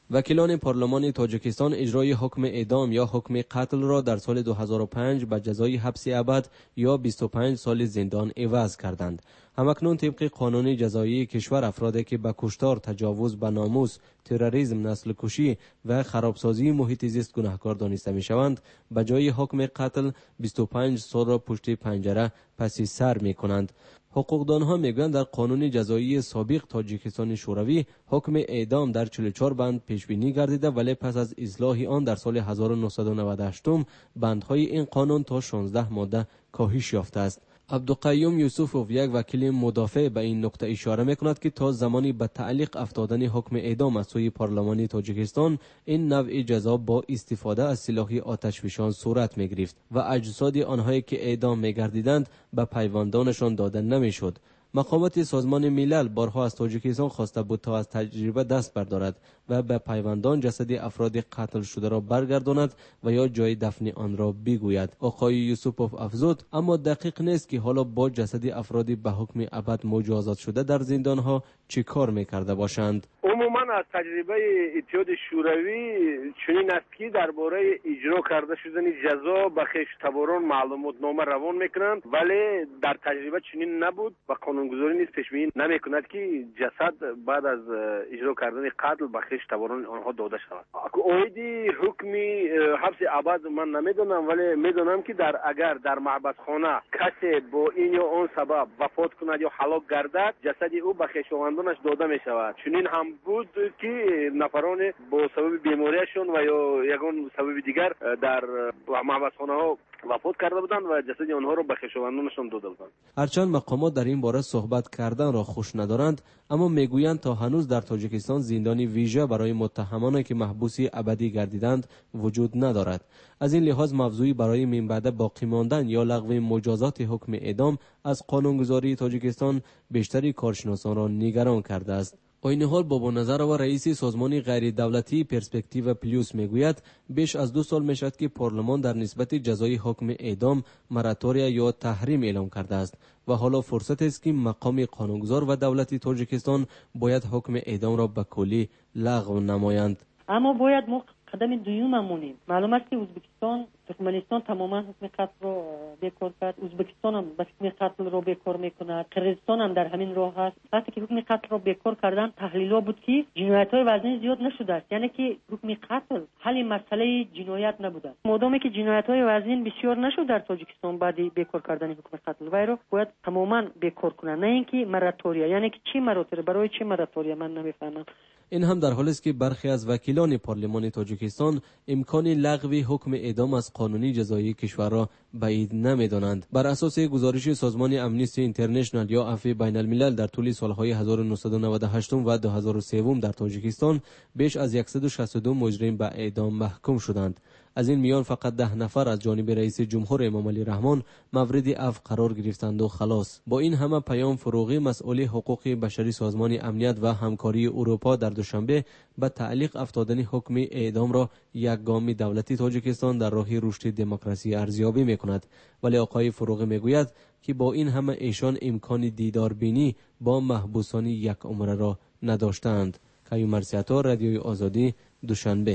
وکیلان پارلمان تاجیکستان اجرای حکم اعدام یا حکم قتل را در سال دو هزار و پنج به جزای حبس ابد یا بیست و پنج سال زندان عوض کردند. همکنون طبق قانون جزایی کشور افرادی که به کشتار، تجاوز به ناموس، تروریسم، نسل کشی و خرابسازی محیط زیست گناهکار دانسته می شوند، به جای حکم قتل بیست و پنج سال را پشت پنجره پس سر می کنند. حقوقدانها میگویند در قانون جزایی سابق تاجیکستان شوروی حکم اعدام در چهل و چهار بند پیش بینی گردیده، ولی پس از اصلاح آن در سال هزار و نهصد و نود و هشت بندهای این قانون تا شانزده ماده کاهش یافته است. عبدالقیوم یوسفوف، یک وکیل مدافع، به این نکته اشاره میکند که تا زمانی به تعلیق افتادن حکم اعدام از سوی پارلمان تاجیکستان این نوع جزا با استفاده از سلاح آتشفشان صورت میگرفت و اجساد آنهایی که اعدام میگردیدند به پیوندانشان داده نمیشد. مقامات سازمان ملل بارها از تاجیکستان خواسته بود تا از تجربه دست بردارد و به پیوندان جسد افراد قتل شده را برگرداند و یا جای دفن آن را بگوید. آقای یوسفوف افزود اما دقیق نیست که حالا با جسد افرادی به حکم ابد مجازات شده در زندانها چه کار میکرده باشند. عموما از تجربه اتحاد شوروی چنین است که درباره اجرا کرده شدن جزا به خویشتبران معلومات نامه روان میکنند، ولی در تجربه چنین نبود و قانونگذاری نیز پیش بینی نمیکند که جسد بعد از اجرا کردن قتل به خویشتبران آنها داده شود. عاید حکم حبس ابد من نمیدونم، ولی میدونم که در اگر در معبد خانه کسی با این یا آن سبب وفات کند یا هلاک گردد، جسد او به خویشاوندانش داده می شود. چنین هم بود که نفران با سبب بیماریشون و یا یگان سبب دیگر در معبد خانه ها وفات کرده بودند و جسد آنها را به خویشاوندانشان داده بودند. هرچند مقامات در این باره صحبت کردن را خوش ندارند، اما میگویند تا هنوز در تاجیکستان زندانی ویژه برای متهمانی که محبوسی ابدی گردیدند وجود ندارد. از این لحاظ موضوعی برای من بعد باقی ماندن یا لغو مجازات حکم اعدام از قانونگذاری تاجیکستان بیشتری کارشناسان را نگران کرده است. این حال بابا نظر و رئیس سازمان غیر دولتی پرسپکتیو پلیوس میگوید بیش از دو سال میشد که پارلمان در نسبت جزای حکم اعدام مراتوریا یا تحریم اعلام کرده است و حالا فرصت است که مقام قانونگذار و دولتی تاجیکستان باید حکم اعدام را به کلی لغو نمایند. اما باید ما قدم دوم مونیم. معلوم است که ازبکستان، ترکمنستان تماما حکم قتل رو بیکار کرد. ازبکستان هم به حکم قتل رو بیکار میکند. قرقیزستان هم در همین راه هست. وقتی که حکم قتل رو بیکار کردن، تحلیل‌ها بود که جنایت‌های وزنی زیاد نشده است. یعنی که حکم قتل حل مسئله جنایت نبوده. مادامی که جنایت‌های وزنی بسیار نشد در تاجیکستان بعد بیکار کردن حکم قتل وای رو باید تماما بیکار کنن، نه اینکه مراتوریا. یعنی که چی مراتوریا؟ برای چی مراتوریا؟ من نمیفهمم. این هم در حالی است که برخی از وکیلان پارلمان تاجیکستان امکان لغو حکم اعدام از قانون جزایی کشور را بعید نمی‌دانند. بر اساس گزارش سازمان امنیستی اینترنشنال یا عفو بین الملل در طول سالهای هزار و نهصد و نود و هشت و دو هزار و سه در تاجیکستان بیش از صد و شصت و دو مجرم به اعدام محکوم شدند. از این میان فقط ده نفر از جانب رئیس جمهور امام علی رحمان مورد عفو قرار گرفتند و خلاص. با این همه پیام فروغی مسئول حقوق بشری سازمان امنیت و همکاری اروپا در دوشنبه به تعلیق افتادن حکم اعدام را یک گام دولتی تاجیکستان در راه رشد دموکراسی ارزیابی میکند، ولی آقای فروغی میگوید که با این همه ایشان امکان دیدار بینی با محبوسان یک عمره را نداشتند. کیوم مرسیاتا، رادیوی آزادی، دوشنبه.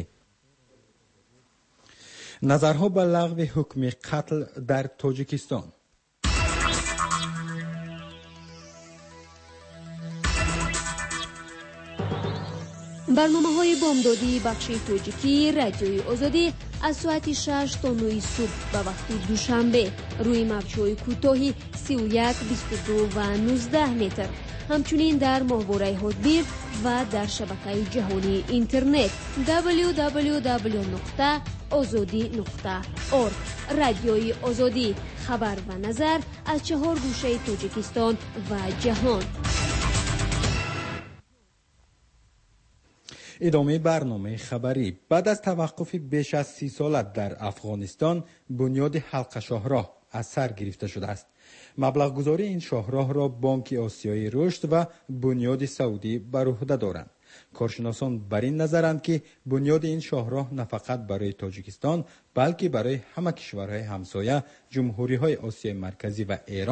نظرها به لغو حکم قتل در تاجیکستان. برنامه های بامدادی بخش تاجیکی رادیوی آزادی از ساعت شش تا نه صبح به وقت دوشنبه روی موج‌های کوتاهی سی و یک، بیست و دو و نوزده متر، همچنین در ماهواره هاتبیر و در شبکه جهانی اینترنت دبلیو دبلیو دبلیو نقطه آزادی نقطه اورگ. رادیوی آزادی، خبر و نظر از چهار گوشه تاجیکستان و جهان. ادامه برنامه خبری. بعد از توقف بیش از سی سال در افغانستان، بنیاد حلقه شاهراه از سر گرفته شده است. مبلغ گذاری این شاهراه را بانک آسیای رشد و بنیاد سعودی بر عهده دارند. کارشناسان بر این نظرند که بنیاد این شاهراه نه فقط برای تاجیکستان بلکه برای همه کشورهای همسایه، جمهوری‌های آسیای مرکزی و ایران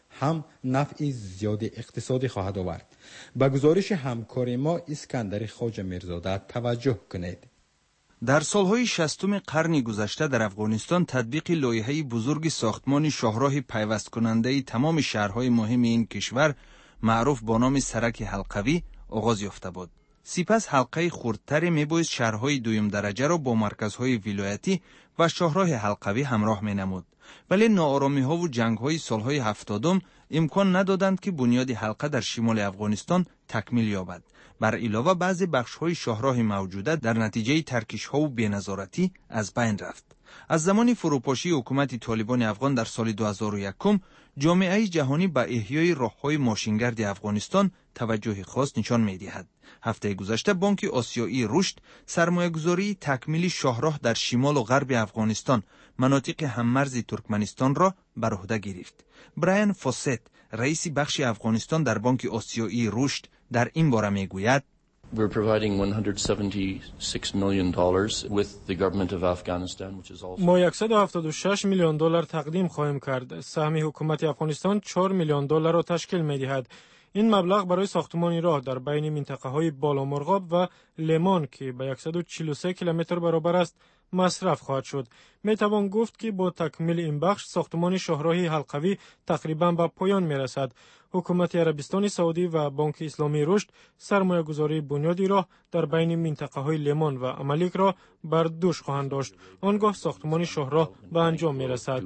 هم نفع زیاد اقتصادی خواهد آورد. به گزارش همکار ما اسکندر خواجه میرزاده توجه کنید. در سالهای شصتم قرن گذشته در افغانستان تطبیق لایحه بزرگ ساختمان شاهراه پیوست کننده تمام شهرهای مهم این کشور معروف با نام سرک حلقوی آغاز یافته بود. سپس حلقه خردتر میبایست شهرهای دویم درجه را با مرکزهای ولایتی و شاهراه حلقوی همراه مینمود. ولی ناآرامی ها و جنگ های سالهای هفتادم امکان ندادند که بنیاد حلقه در شمال افغانستان تکمیل یابد. بر علاوه بعضی بخش های شاهراه موجوده در نتیجه ترکیش ها و بی‌نظارتی از بین رفت. از زمان فروپاشی حکومت طالبان افغان در سال دو هزار و یک جامعه جهانی به احیای راههای ماشینگرد افغانستان توجه خاص نشان می‌دهد. هفته گذشته بانک آسیایی رشد سرمایه‌گذاری تکمیلی شاهراه در شمال و غرب افغانستان، مناطق هممرز ترکمنستان را بر عهده گرفت. برایان فوست، رئیس بخش افغانستان در بانک آسیایی رشد، در این باره میگوید: We're providing one hundred seventy-six million dollars with the government of Afghanistan, which is also ما صد و هفتاد و شش میلیون دلار تقدیم خواهیم کرد. سهم حکومت افغانستان چهار میلیون دلار را تشکیل می‌دهد. این مبلغ برای ساختمان راه در بین منطقه‌های بالامرغاب و لمان که به صد و چهل و سه کیلومتر برابر است مصرف خواهد شد. می توان گفت که با تکمیل این بخش ساختمان شاهراه حلقوی تقریباً به پایان می رسد. حکومت عربستان سعودی و بانک اسلامی رشد سرمایه گذاری بنیادی راه در بین منطقه های لمان و امالیک را بر دوش خواهند داشت. آنگاه ساختمان شاهراه به انجام می رسد.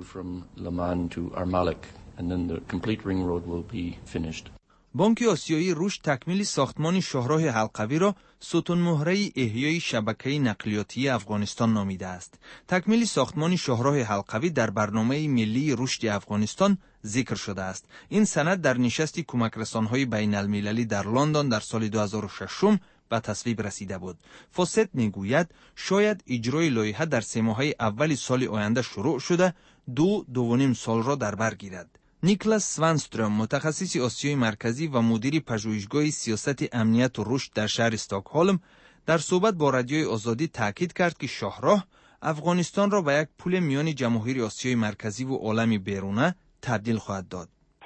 بانک آسیایی رشد تکمیل ساختمان شاهراه حلقوی را ستون مهره احیای شبکه نقلیاتی افغانستان نامیده است. تکمیل ساختمان شاهراه حلقوی در برنامه ملی رشد افغانستان ذکر شده است. این سند در نشست کمک رسانهای بین المللی در لندن در سال دو هزار و شش به تصویب رسیده بود. فوست میگوید شاید اجرای لایحه در سه ماهه اول سال آینده شروع شده دو دوونیم سال را در بر گیرد. نیکلاس سوانستروم، متخصص آسیای مرکزی و مدیر پژوهشگاه سیاست امنیت و رشد در شهر استکهلم، در صحبت با رادیوی آزادی تاکید کرد که شاهراه افغانستان را به یک پل میان جماهیر آسیای مرکزی و عالم بیرونه تبدیل خواهد داد.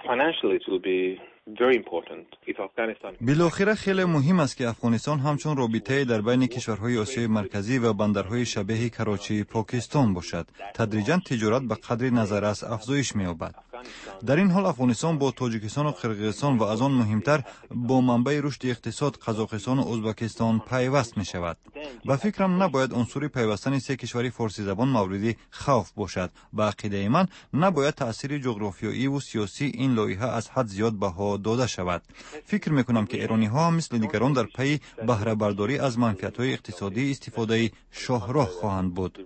بالاخره خیلی مهم است که افغانستان همچون رابطه در بین کشورهای آسیای مرکزی و بندرهای شبیه کراچی پاکستان باشد. تدریجاً تجارت به قدر نظررس افزایش می‌یابد. در این حال افغانستان با تاجیکستان و قرقیزستان و از آن مهمتر با منبع رشد اقتصاد قزاقستان و ازبکستان پیوست می شود. به فکرم نباید عنصر پیوستن سه کشور فارسی زبان مورد خوف باشد. به عقیده من نباید تأثیر جغرافیایی و سیاسی این لایحه از حد زیاد بها داده شود. فکر می کنم که ایرانی ها هم مثل دیگران در پی بهره برداری از منفعت های اقتصادی استفاده شاهراه خواهند بود.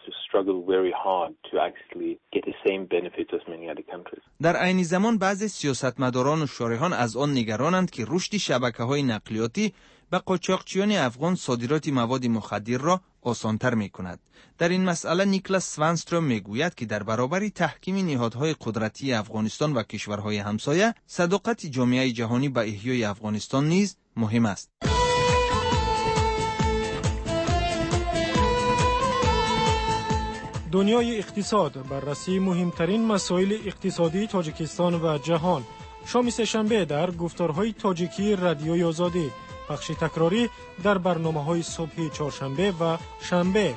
در عین زمان بعضی سیاستمداران و شارحان از آن نگرانند که رشد شبکه‌های نقلیاتی به قاچاقچیان افغان صادرات مواد مخدر را آسانتر می کند. در این مسئله نیکلاس سوانستروم می گوید که در برابر تحکیم نهادهای قدرتی افغانستان و کشورهای همسایه، صداقت جامعه جهانی به احیای افغانستان نیز مهم است. دنیای اقتصاد، بررسی مهمترین مسائل اقتصادی تاجیکستان و جهان. شام سه‌شنبه در گفتارهای تاجیکی رادیوی آزادی، بخش تکراری در برنامه‌های صبح چهارشنبه و شنبه.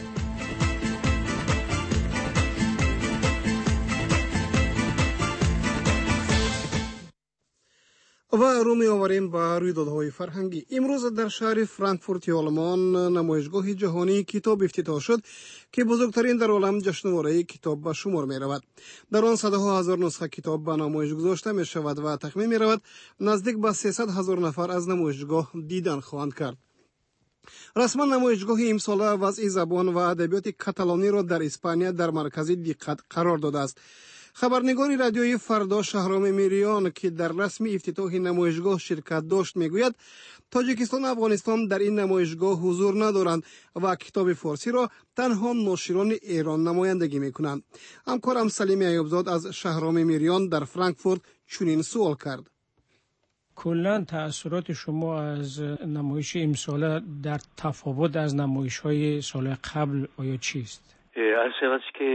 و رو می آوریم به رویدادهای فرهنگی. امروز در شهر فرانکفورت آلمان نمایشگاه جهانی کتاب افتتاح شد که بزرگترین در عالم جشنواره کتاب به شمار می رود. در آن صدها هزار نسخه کتاب به نمایش گذاشته می شود و تخمین می رود نزدیک به سیصد هزار نفر از نمایشگاه دیدن خواهند کرد. رسما نمایشگاه امساله وضع زبان و ادبیات کاتالانی را در اسپانیا در مرکز دقت قرار داده است. خبرنگار رادیوی فردا شهرام میریان که در رسم افتتاح نمایشگاه شرکت داشت میگوید تاجیکستان و افغانستان در این نمایشگاه حضور ندارند و کتاب فارسی را تنها ناشران ایران نمایندگی میکنند. همکارم سلیم ایوبزاد از شهرام میریان در فرانکفورت چنین سوال کرد. کلا تأثیرات شما از نمایش امساله در تفاوت از نمایش‌های سال قبل آیا چیست؟ عرض شود که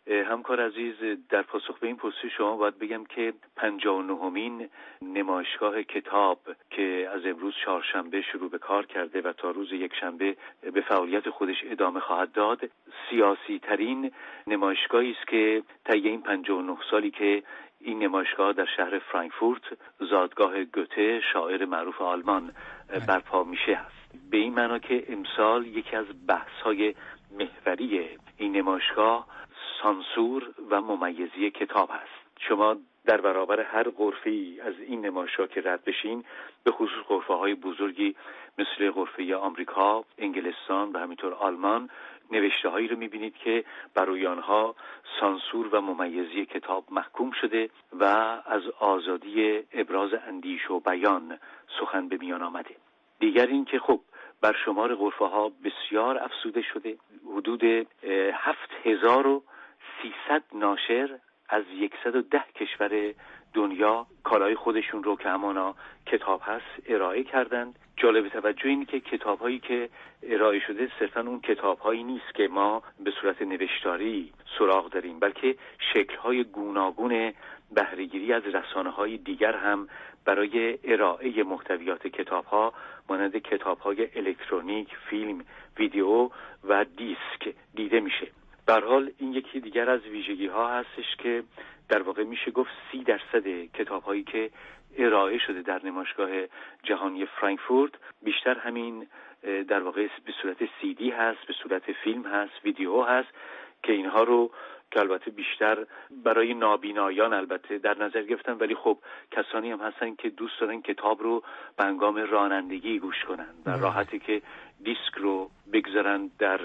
همکار عزیز، در پاسخ به این پرسش شما باید بگم که پنجاه و نهمین نمایشگاه کتاب که از امروز چهارشنبه شروع به کار کرده و تا روز یکشنبه به فعالیت خودش ادامه خواهد داد، سیاسی ترین نمایشگاهی است که طی این پنجاه و نه سالی که این نمایشگاه در شهر فرانکفورت، زادگاه گوته شاعر معروف آلمان، برپا میشه است. به این معنا که امسال یکی از بحث‌های محوری این نمایشگاه سانسور و ممیزی کتاب است. شما در برابر هر غرفه‌ای از این نمایشگاه که رد بشین، به خصوص غرفه‌های بزرگی مثل غرفه آمریکا، انگلستان و همینطور آلمان، نوشته‌هایی رو می‌بینید که برای آنها سانسور و ممیزی کتاب محکوم شده و از آزادی ابراز اندیشه و بیان سخن به میان آمده. دیگر این که خب بر شمار غرفه‌ها بسیار افزوده شده. حدود هفت هزار و سیصد ناشر از صد و ده کشور دنیا کالای خودشون رو که همانا کتاب هست ارائه کردند. جالب توجه این که کتاب‌هایی که ارائه شده صرفاً اون کتاب‌هایی نیست که ما به صورت نوشتاری سراغ داریم، بلکه شکل‌های گوناگون بهره‌گیری از رسانه‌های دیگر هم برای ارائه محتویات کتاب‌ها مانند کتاب‌های الکترونیک، فیلم، ویدیو و دیسک دیده میشه. به هر حال این یکی دیگر از ویژگی‌ها هستش که در واقع میشه گفت سی درصد کتاب‌هایی که ارائه شده در نمایشگاه جهانی فرانکفورت بیشتر همین در واقع به صورت سی دی هست، به صورت فیلم هست، ویدیو هست که اینها رو که البته بیشتر برای نابینایان البته در نظر گرفتن، ولی خب کسانی هم هستن که دوست دارن کتاب رو به هنگام رانندگی گوش کنن و راحتی که دیسک رو بگذارن در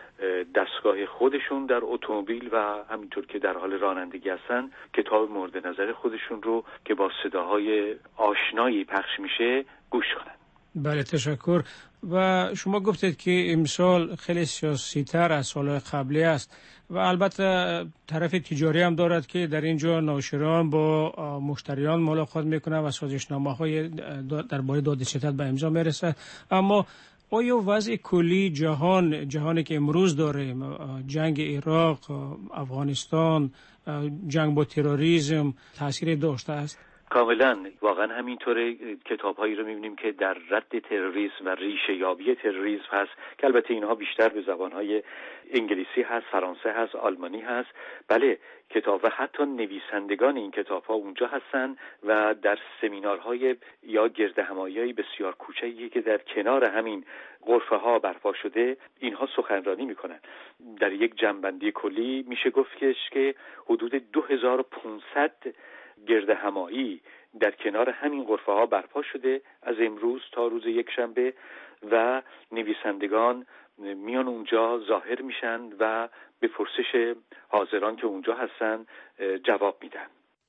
دستگاه خودشون در اتومبیل و همینطور که در حال رانندگی هستن کتاب مورد نظر خودشون رو که با صداهای آشنایی پخش میشه گوش کنن. بله، تشکر. و شما گفتید که امسال خیلی سیاسی تر از سال قبلی است و البته طرف تجاری هم دارد که در اینجا ناشران با مشتریان ملاقات میکنن و سازشنامه‌های درباره دادرسیت به امضا میرسد. اما آیا وضع کلی جهان جهانی که امروز داریم، جنگ عراق، افغانستان، جنگ با تروریسم تاثیر داشته است؟ کاملا واقعا همینطوره. کتاب‌هایی رو می‌بینیم که در رد تروریسم و ریشه یابی تروریسم هست که البته اینها بیشتر به زبان‌های انگلیسی هست، فرانسه هست، آلمانی هست. بله، کتاب و حتی نویسندگان این کتاب‌ها اونجا هستن و در سمینارهای یا گردهمایی‌های بسیار کوچکی که در کنار همین غرفه‌ها برپا شده اینها سخنرانی می‌کنن. در یک جنبندی کلی میشه گفت که حدود دو هزار و پانصد گرد همایی در کنار همین غرفه ها برپا شده از امروز تا روز یکشنبه و نویسندگان میان اونجا ظاهر میشن و به پرسش حاضران که اونجا هستن جواب میدن.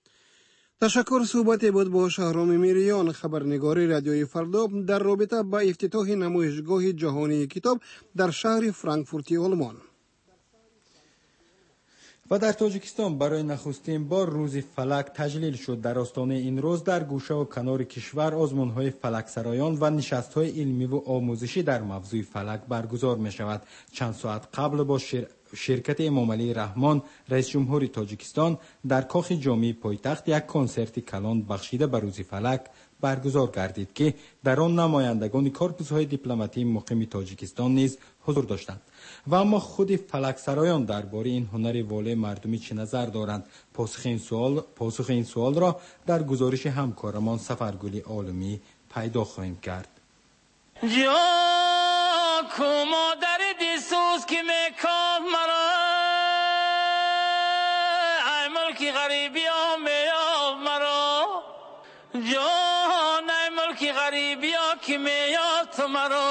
تشکر. صحبت بود با شهرام میریان، خبرنگار رادیوی فردا در رابطه با افتتاح نمایشگاه جهانی کتاب در شهر فرانکفورت آلمان. و در تاجیکستان برای نخستین بار روز فلک تجلیل شد. در آستانه این روز در گوشه و کنار کشور آزمون‌های فلک سرایان و نشست‌های علمی و آموزشی در موضوع فلک برگزار می شود. چند ساعت قبل با شر... شرکت امام علی رحمان رئیس جمهوری تاجیکستان در کاخ جامع پایتخت یک کنسرت کلان بخشیده به روز فلک برگزار گردید که در آن نمایندگان کارپوس‌های دیپلماتی مقیم تاجیکستان نیز حضور داشتند. و اما خود فلک سرایان درباره این هنر واله مردمی چه نظر دارند؟ پاسخ این سوال پاسخ این سوال را در گزارش همکارمان سفرگل عالمی پیدا خواهیم کرد. جا کما در دیسوز که میکن مرا ای ملکی غریبی ها میاب مرا جا ای ملکی غریبی ها که میاب تو مرا.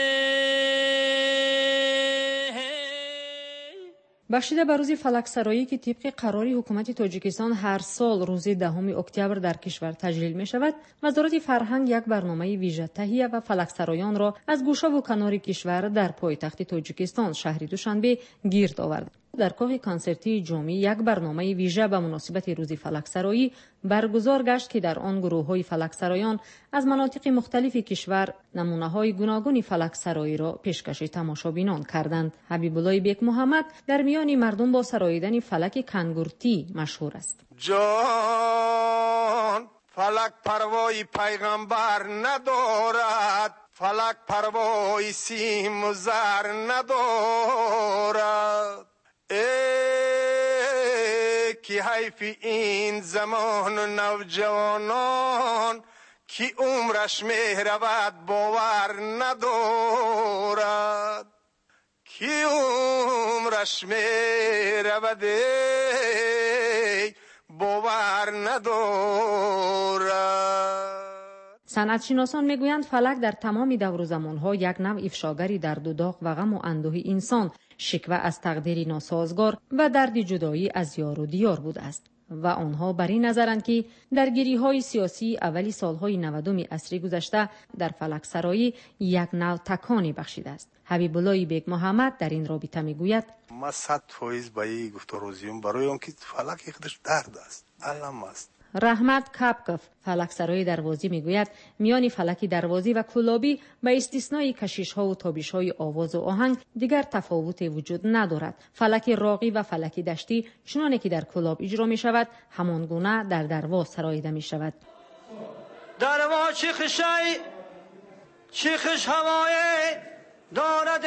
بخشیده به روز فلک سرایی که طبق قرار حکومت تاجیکستان هر سال روز دهم اکتبر در کشور تجلیل می شود، وزارت فرهنگ یک برنامه ویژه تهیه و فلک سرایان را از گوشه و کنار کشور در پایتخت تاجیکستان شهر دوشنبه گرد آورد. در کاخ کنسرتی جمعی یک برنامه ویژه به مناسبت روز فلکسرایی برگزار گشت که در آن گروه‌های فلکسرایان از مناطق مختلف کشور نمونه‌های گوناگون فلکسرایی را پیشکش تماشابینان کردند. حبیب الله بیگ محمد در میان مردم با سراییدن فلک کنگورتی مشهور است. جان فلک پروای پیغمبر ندارد، فلک پروای سیم و زر ندارد. ای کی حیف این زمان و نوجوانان کی عمرش مهرود باور ندارد، کی عمرش مهرود باور ندارد. صنعت شناسان میگویند فلک در تمام دور و زمانها یک نوع افشاگری درد و داغ و غم و اندوه انسان، شکوه از تقدیری ناسازگار و درد جدایی از یار و دیار بوده است و آنها بر این نظرند که درگیری‌های سیاسی اولی سالهای نودم عصر گذشته در فلکسرایی یک نوع تکانی بخشیده است. حبیب الله بیگ محمد در این رابطه میگوید: ما صد فایز به این گفتاروزیم برای اون که فلک خودش درد است، علم است. رحمت کپکف فلکسرای دروازی میگوید میان فلک دروازی و کلابی به استثنای کشیش‌ها و تابش‌های آواز و آهنگ دیگر تفاوت وجود ندارد. فلک راقی و فلک دشتی چنانه که در کلاب اجرا می شود همان گونه در درواز سراییده می شود. درواز چیخشی چیخش هوای دارد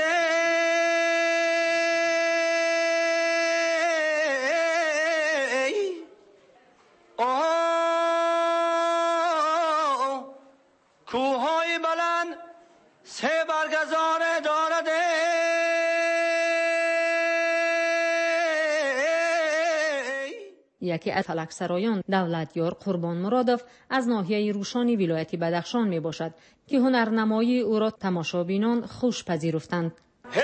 کوههای بلند سه برگزاره دارد. یکی از فلکسرایان دولتیار قربان مرادوف از ناحیه روشانی ولایت بدخشان می باشد که هنرنمایی او را تماشابینان خوش پذیرفتند.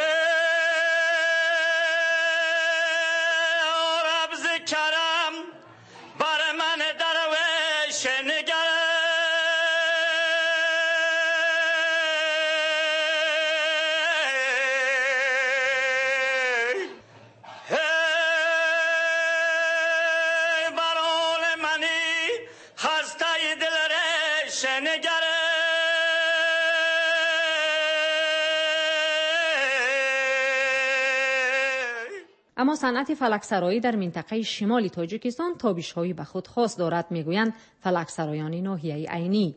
اما صنعت فلکسرایی در منطقه شمال تاجیکستان تابش‌هایی به خود خاص دارد، میگویند فلکسرایان ناحیه عینی.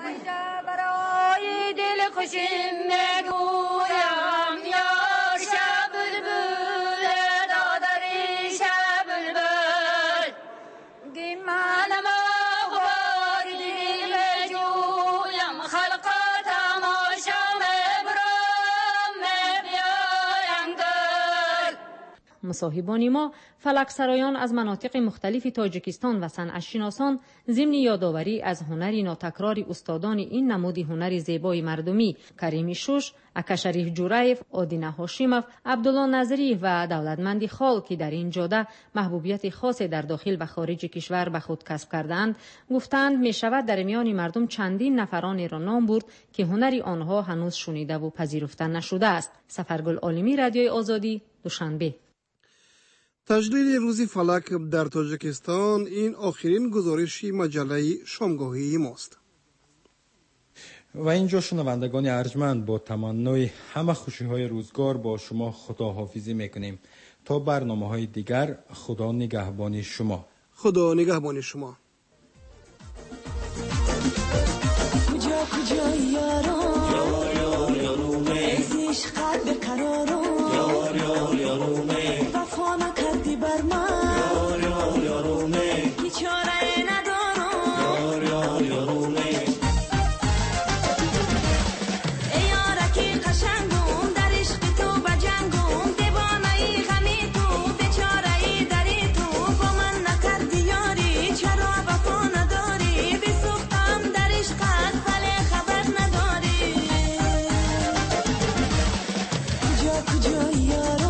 برای دل خوشم میگویم یا شب بلبل دادری شب بلبل گیمانم غبار دل جویم خلقا تماشا میبرم میبیایم گل. مصاحبان ما فلکسرایان از مناطق مختلف تاجیکستان و صنعت شناسان ضمن یادآوری از هنری ناتکرار استادان این نمود هنر زیبای مردمی کریم شوش، اکا شریف جورایف، آدینه هاشیموف، عبدالله نظری و دولتمندی خال که در این جاده محبوبیت خاص در داخل و خارج کشور به خود کسب کردند، گفتند می شود در میان مردم چندین نفرانی را نام برد که هنری آنها هنوز شنیده و پذیرفته نشده است. سفرگل عالمی، رادیوی آزادی، دوشنبه. تجلیل روز فلک در تاجیکستان این آخرین گزارش مجله شامگاهی ماست. و اینجا شنوندگان ارجمند با تمنای همه خوشی های روزگار با شما خداحافظی میکنیم تا برنامه های دیگر. خدا نگهبان شما. خدا نگهبان شما. کجا کجا یاران یار یار یارومه ازش قد قرارم یار یار یارومه وفا نکردی بر من یار یار یارومه که چاره ندارم یار یار یارومه ای یارکی قشنگم در عشق تو بجنگم دیوانه ای غمی تو بیچاره ای دری تو با من نکردی یاری چرا وفا نداری بسوختم در عشقت ولی خبر نداری کجا کجا یار